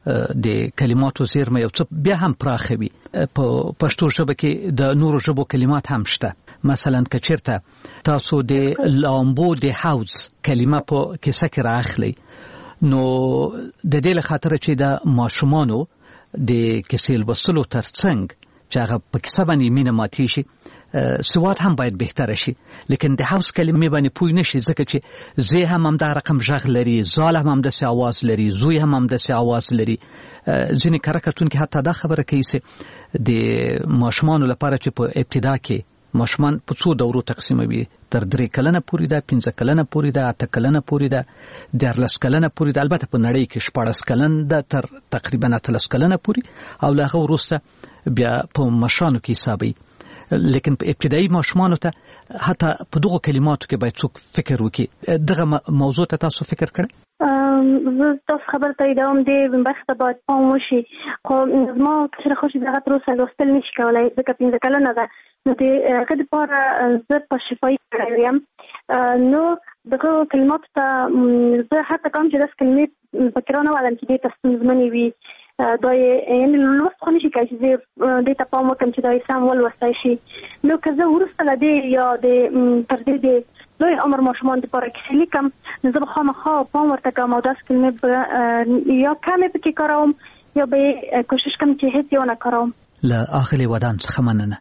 د کلماتو زیرمه یو څه بیا هم پراخه وي. په پښتو ژبه کې د نورو ژبو کلمات هم شته. مثلا که چیرته تاسو د لامبو د حوض کلمه په کیسه کې راخلی نو د دې له خاطر چې د ماشومانو د کیسې لوستلو تر څنګ چې هغه په کیسه باندې مینه ماتي شي سواد هم باید بهتره شي. لیکن د حوض کلمې باندې پوه نشي ځکه چې زی هم همدا رقم غږ لري زال هم همداسې اواز لري زوی هم همداسې اواز لري. ځینې کره کتونکي حتی دا خبره کوي چې د ماشومانو لپاره چې په ابتدا کې ماشومان په څو دورو تقسیموي تر 3 کلنه پورې ده 15 کلنه پورې ده 8 کلنه پورې ده 14 کلنه پورې ده. البته په نړۍ کې 14 کلن ده تر تقریبا 13 کلنه پورې او له هغه وروسته بیا په مشانو کې حسابي. لیکن په ابتدایي ماشومانو ته حتی په دغه کلماتو کې باید څوک فکر وکړي. دغه موضوع ته تاسو فکر کړئ؟ تاسو خبر ته دوام دی بخته باید پام وشي، خو ما کله خوشي دغه تر اوسه لوستل نشي کولای ځکه 15 کلنه ده. نو د هغه لپاره زه په شفاهي یم، نو دغه کلمات ته زه حتی کوم چې داس کلمې فکرونه ولم چې د تاسو وي دا یعنی لوست خو نشي کوي چې د ته پام وکم چې دا سم ولوستای شي. نو که زه ورسته لدی یا د تر دې لوی عمر ماشومان لپاره کې لیکم، نو زه خامخا پام ورته کوم او داس کلمې یا کمې پکې کاروم یا به کوشش کوم چې هیڅ یو نه کاروم. له اخلي ودان څخه مننه.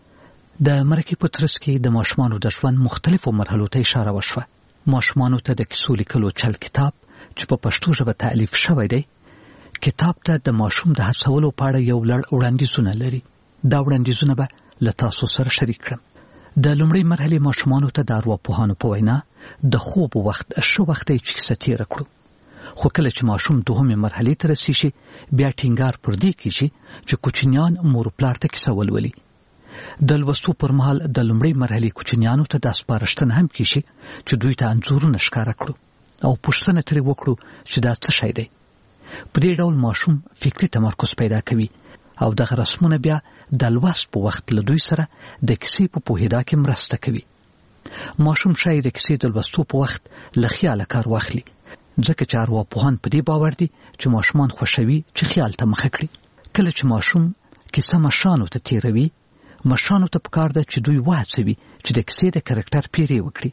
د مرکې په ترڅ کې د ماشومانو د ژوند مختلفو مرحلو ته اشاره وشوه. ماشومانو ته د کیسو لیکلو چل کتاب چې په پښتو ژبه تألیف شوی دی، کتاب ته د ماشوم د هڅولو په اړه یو لړ وړاندیزونه لري. دا وړاندیزونه به له تاسو سره شریک کړم. د لومړۍ مرحلې ماشومانو ته د ارواپوهانو په وینا د خوب وخت ښه وخت دی چې کیسه تېره کړو. خو کله چې ماشوم دوهمې مرحلې ته رسیږي بیا ټینګار پر دې کیږي چې کوچنیان مور پلار ته کیسه ولولي. د لوستو پر مهال د لومړۍ مرحلې کوچنیانو ته د سپارښتنه هم کیږي چې دوی ته انځورونه ښکاره کړو او پوښتنه ترې وکړو چې دا څه شی دی. په دې ډول ماشوم فکري تمرکز پیدا کوي او دغه رسمونه بیا د لوست په وخت له دوی سره د کیسې په پوهېدا کې مرسته کوي. ماشوم شاید د کیسې د لوستو په وخت له خیاله کار واخلي، ځکه چې ارواپوهان په دې باور دي چې ماشومان خوښوي چې خیال ته مخه کړي. کله چې ماشوم کیسه مشانو ته تیروي، مشانو ته پکار ده چې دوی وهڅوي چې د کیسې د کرکټر پیری وکړي،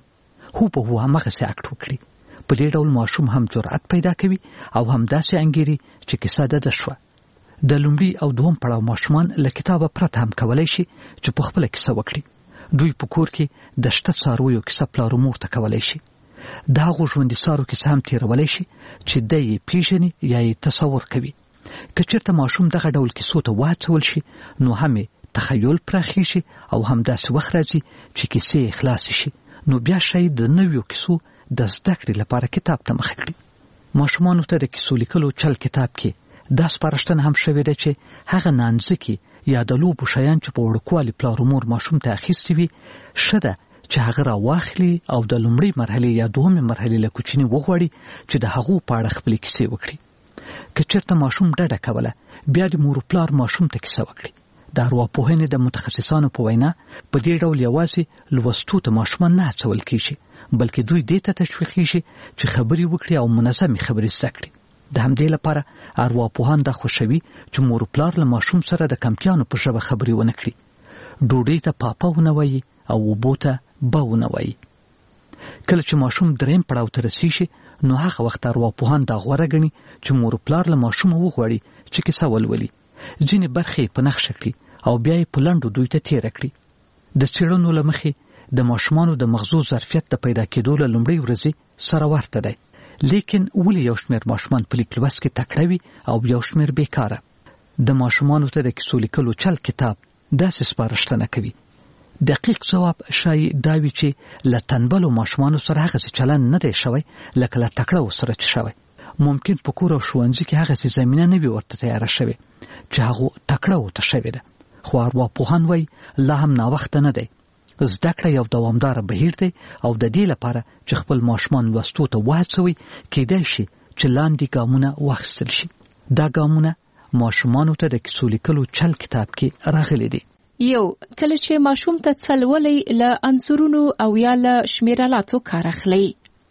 هو همغسې اکټ وکړي. په دې ډول ماشوم هم جرأت پیدا کوي او هم داسې انګیري چې کیسه ده شوه. د لومړي او دوهم پړاو ماشومان له کتابه پرته هم کولی شي چې په خپله کیسه وکړي. دوی په کور کې د شته څارویو کیسه پلار او مور ته کولی شي. د هغو ژوندي څارو کیسه هم تیرولی شي چې دی یې پیژني یا یې تصور کوي. که چېرته ماشوم دغه ډول کیسو ته وهڅول شي نو هم تخیل پراخیږي او هم داسې وخت راځي چې کیسې خلاصې شي، نو بیا شاید د نویو کیسو د زده کړې لپاره کتاب ته مخه کړي. ماشومانو ته د کیسو لیکلو چل کتاب کې دا سپارښتنه هم شوې ده چې هغه نانځکې یا د لوبو شیان چې په وړوکوالي پلار او مور ماشوم ته اخیستي وي ښه ده چې هغه راواخلي او د لومړۍ مرحلې یا دوهمې مرحلې له کوچني وغواړي چې د هغو په اړه خپلې کیسې وکړي. که چېرته ماشوم ډډه کوله بیا د مور پلار ماشوم ته کیسه وکړي. د ارواپوهنې د متخصصانو په وینا په دې ډول یوازې لوستو ته ماشومان نه هڅول کېږي، بلکې دوی دې ته تشویقېږي چې خبرې وکړي او منظمې خبرې زده کړي. د همدې لپاره ارواپوهان دا خوښوي چې مور پلار له ماشوم سره د کمپیانو په ژبه خبرې ونه کړي. ډوډۍ ته پاپا ونه وایي او اوبو ته به ونه وایي. کله چې ماشوم درېیم پړاو ته رسیږي نو هغه وخت ارواپوهان دا غوره ګڼي چې مور پلار له ماشومه وغواړي چې کیسه ولولي، ځینې برخې په نښه کړي او بیا یې په لنډو دوی ته تېره کړي. د څېړنو له مخې د ماشومانو د مغزو ظرفیت د پیدا کېدو له لومړۍ ورځې سره ورته دی، لیکن ولې یو شمېر ماشومان په لیک لوست کې تکړه وي او یو شمېر بیکاره؟ د ماشومانو ته د کیسو لیکلو چل کتاب داسې سپارښتنه کوي. دقیق ځواب شایي دا وي چې له تنبلو ماشومانو سره هغسې چلند نه دی شوی لکه له تکړهو سره چې شوی. ممکن په کور او ښوونځي کې هغسې زمینه نه وي ورته تیاره شوې چې هغو تکړهو ته شوې ده. خو ارواپوهان وایي لا هم ناوخته نه دی. زده کړه یو دوامداره بهیر دی او د دې لپاره چې خپل ماشومان لوستو ته وهڅوي کېدای شي چې لاندې ګامونه واخیستل شي. دا ګامونه ماشومانو ته د کیسو لیکلو چل کتاب کې راغلي دي. یو، کله چې ماشوم ته څلولې له انځورونو او یا له شمیرالاتو کار اخلي.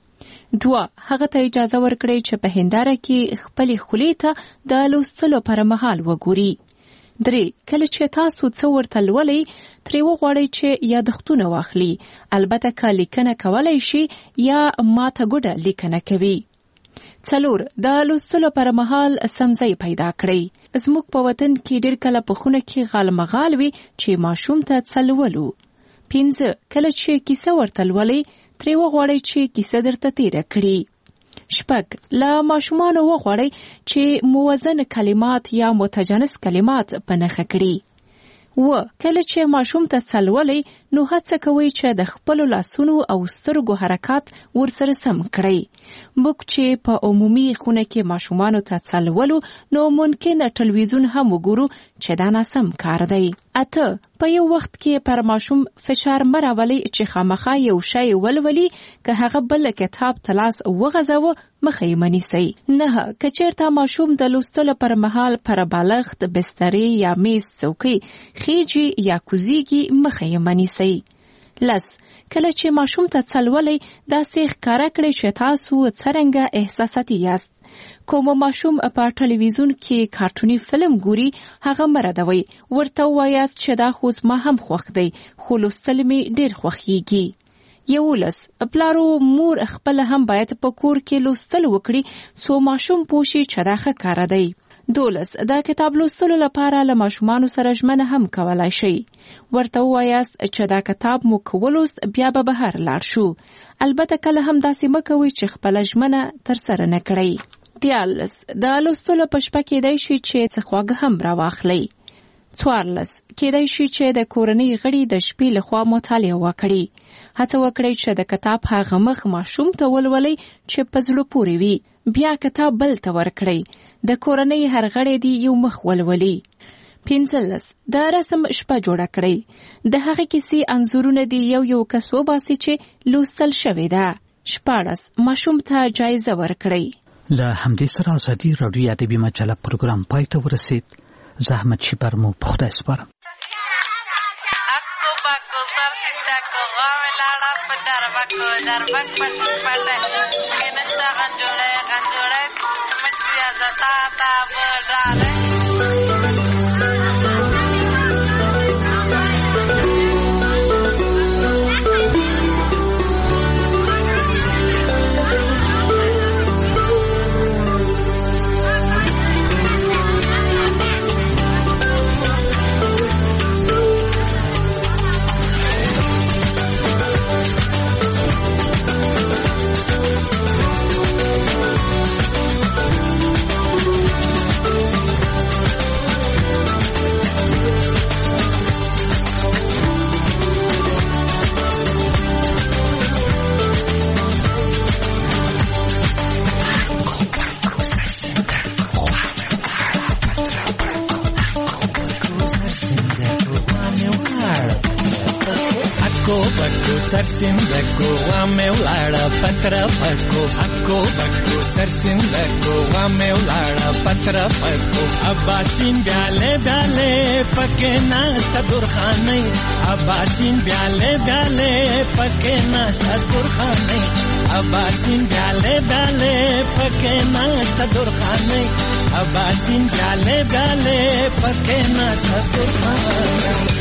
2، هغه ته اجازه ورکړئ چې په هنداره کې خپلې خولې ته د لوستلو پر مهال وګوري. 3، کله چې تاسو څه ورته لولئ ترې وغواړئ چې یادښتونه واخلي، البته که لیکنه کولی شي یا ماته ګوډه لیکنه کوي. 4، د لوستلو پر مهال سمځای پیدا کړئ. زموږ په وطن کې ډېر کله په خونه کې غالمغال وي چې ماشوم ته څه لولو. 5، کله چې کیسه ورته لولئ ترې وغواړئ چې کیسه درته تیره کړي. 6، له ماشومانو وغواړئ چې موزن کلمات یا متجانس کلمات په نښه کړي. 7، کله چې ماشوم ته څه لولئ نو هڅه کوئ چې د خپلو لاسونو او سترګو حرکات ورسره سم کړئ. موږ چې په عمومي خونه کې ماشومانو ته څه لولو نو ممکن تلویزیون هم وګورو چې دا ناسم کار دی. اته په یو وخت کې پر ماشوم فشار مراولي چې خامخا یو شی ولولي که هغه بل کتاب تلاس وغځاوه مخه یې منیسي. نه کچیرته ماشوم د لوستلو پر مهال پر بالغت بسترې یا میز څوکۍ خېجي یا کوزيږي مخه یې منیسي. لس کله چې ماشوم ته څلولي داسې ښکارا کړئ چې تاسو څرنګه احساساتي یاست. کوم ماشوم په ټلویزیون کې کارټونی فلم ګوري هغه مردوي ورته وایاست چې دا خو ما هم خوښ دی خو لوستل می ډیر خوښیږي. 11 پلارو مور خپل هم باید په کور کې لوستل وکړي څو ماشوم پوښي چې دا ښه کار دی. 12 دا کتاب لوستلو لپاره له ماشومانو سره ژمنه هم کولای شي. ورته وایاست چې دا کتاب مو کولوست بیا به بهر لاړ شو. البته کله هم داسې مکوئ چې خپل ژمنه تر سره نه کړئ. 13 د لوستلو په شپه کېدای شي چې څه خواږه هم راواخلئ. 14 کېدای شي چې د کورنۍ غړي د شپې لخوا مطالعه وکړي. هڅه وکړئ چې د کتاب هغه مخ ماشوم ته ولولئ چې په زړه پورې وي. بیا کتاب بل ته ورکړئ. د کورنۍ هر غړی دی یو مخ ولولي. 15 د رسم شپه جوړه کړئ. د هغه کیسې انځورونه دی یو کس وباسي چې لوستل شوی ده. 14 ماشوم ته جایزه ورکړئ. له همدې سره ازادي راډیو ادبي مجله پروګرام پای ته ورسید. زحمت شپر مو په خدای سپارم. اکو پاکو سر سیندا کو غاوه لاړه په دربک پټ کې نشتا غنجوړه مچیا زتا تا وډاله. سرسندکو وامه ولاړه پتر پکو اکو بکو سرسندکو وامه ولاړه پتر پکو اباسین بیاله پکې ناستا درخانه اباسین بیاله پکې ناستا درخانه اباسین بیاله پکې ناستا درخانه اباسین بیاله پکې ناستا درخانه.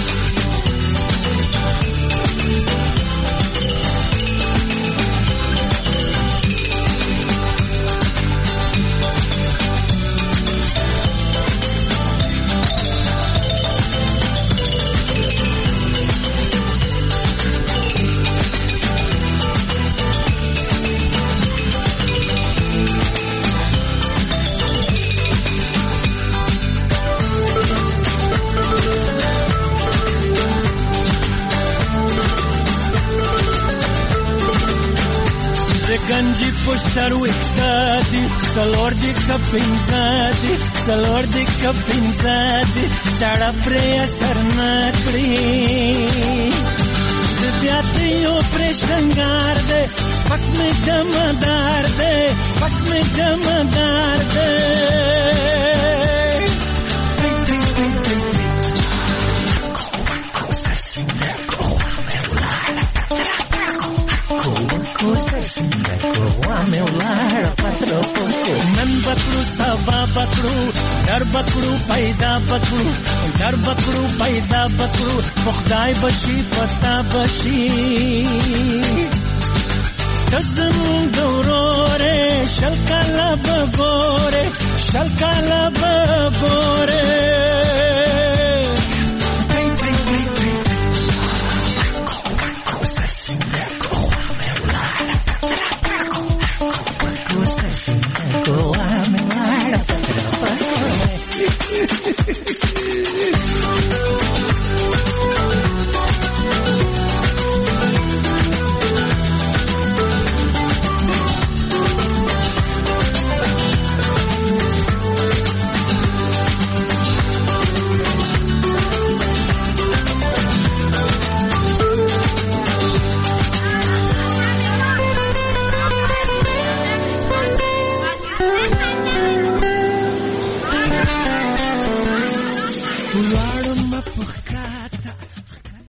گنجی پشتر وکتادی څلور دی کپینزادی څلور دی کپینزادی چاړه پرې اثر نکړي بیا ته یو پرې شنګار دی پک می جمدار دی پک می جمدار دی نن بکړو سبا بکړو در بکړو پیدا بکړو در بکړو پیدا بکړو خدای بشي پتا بشي تزم دورore شل کالا بګوره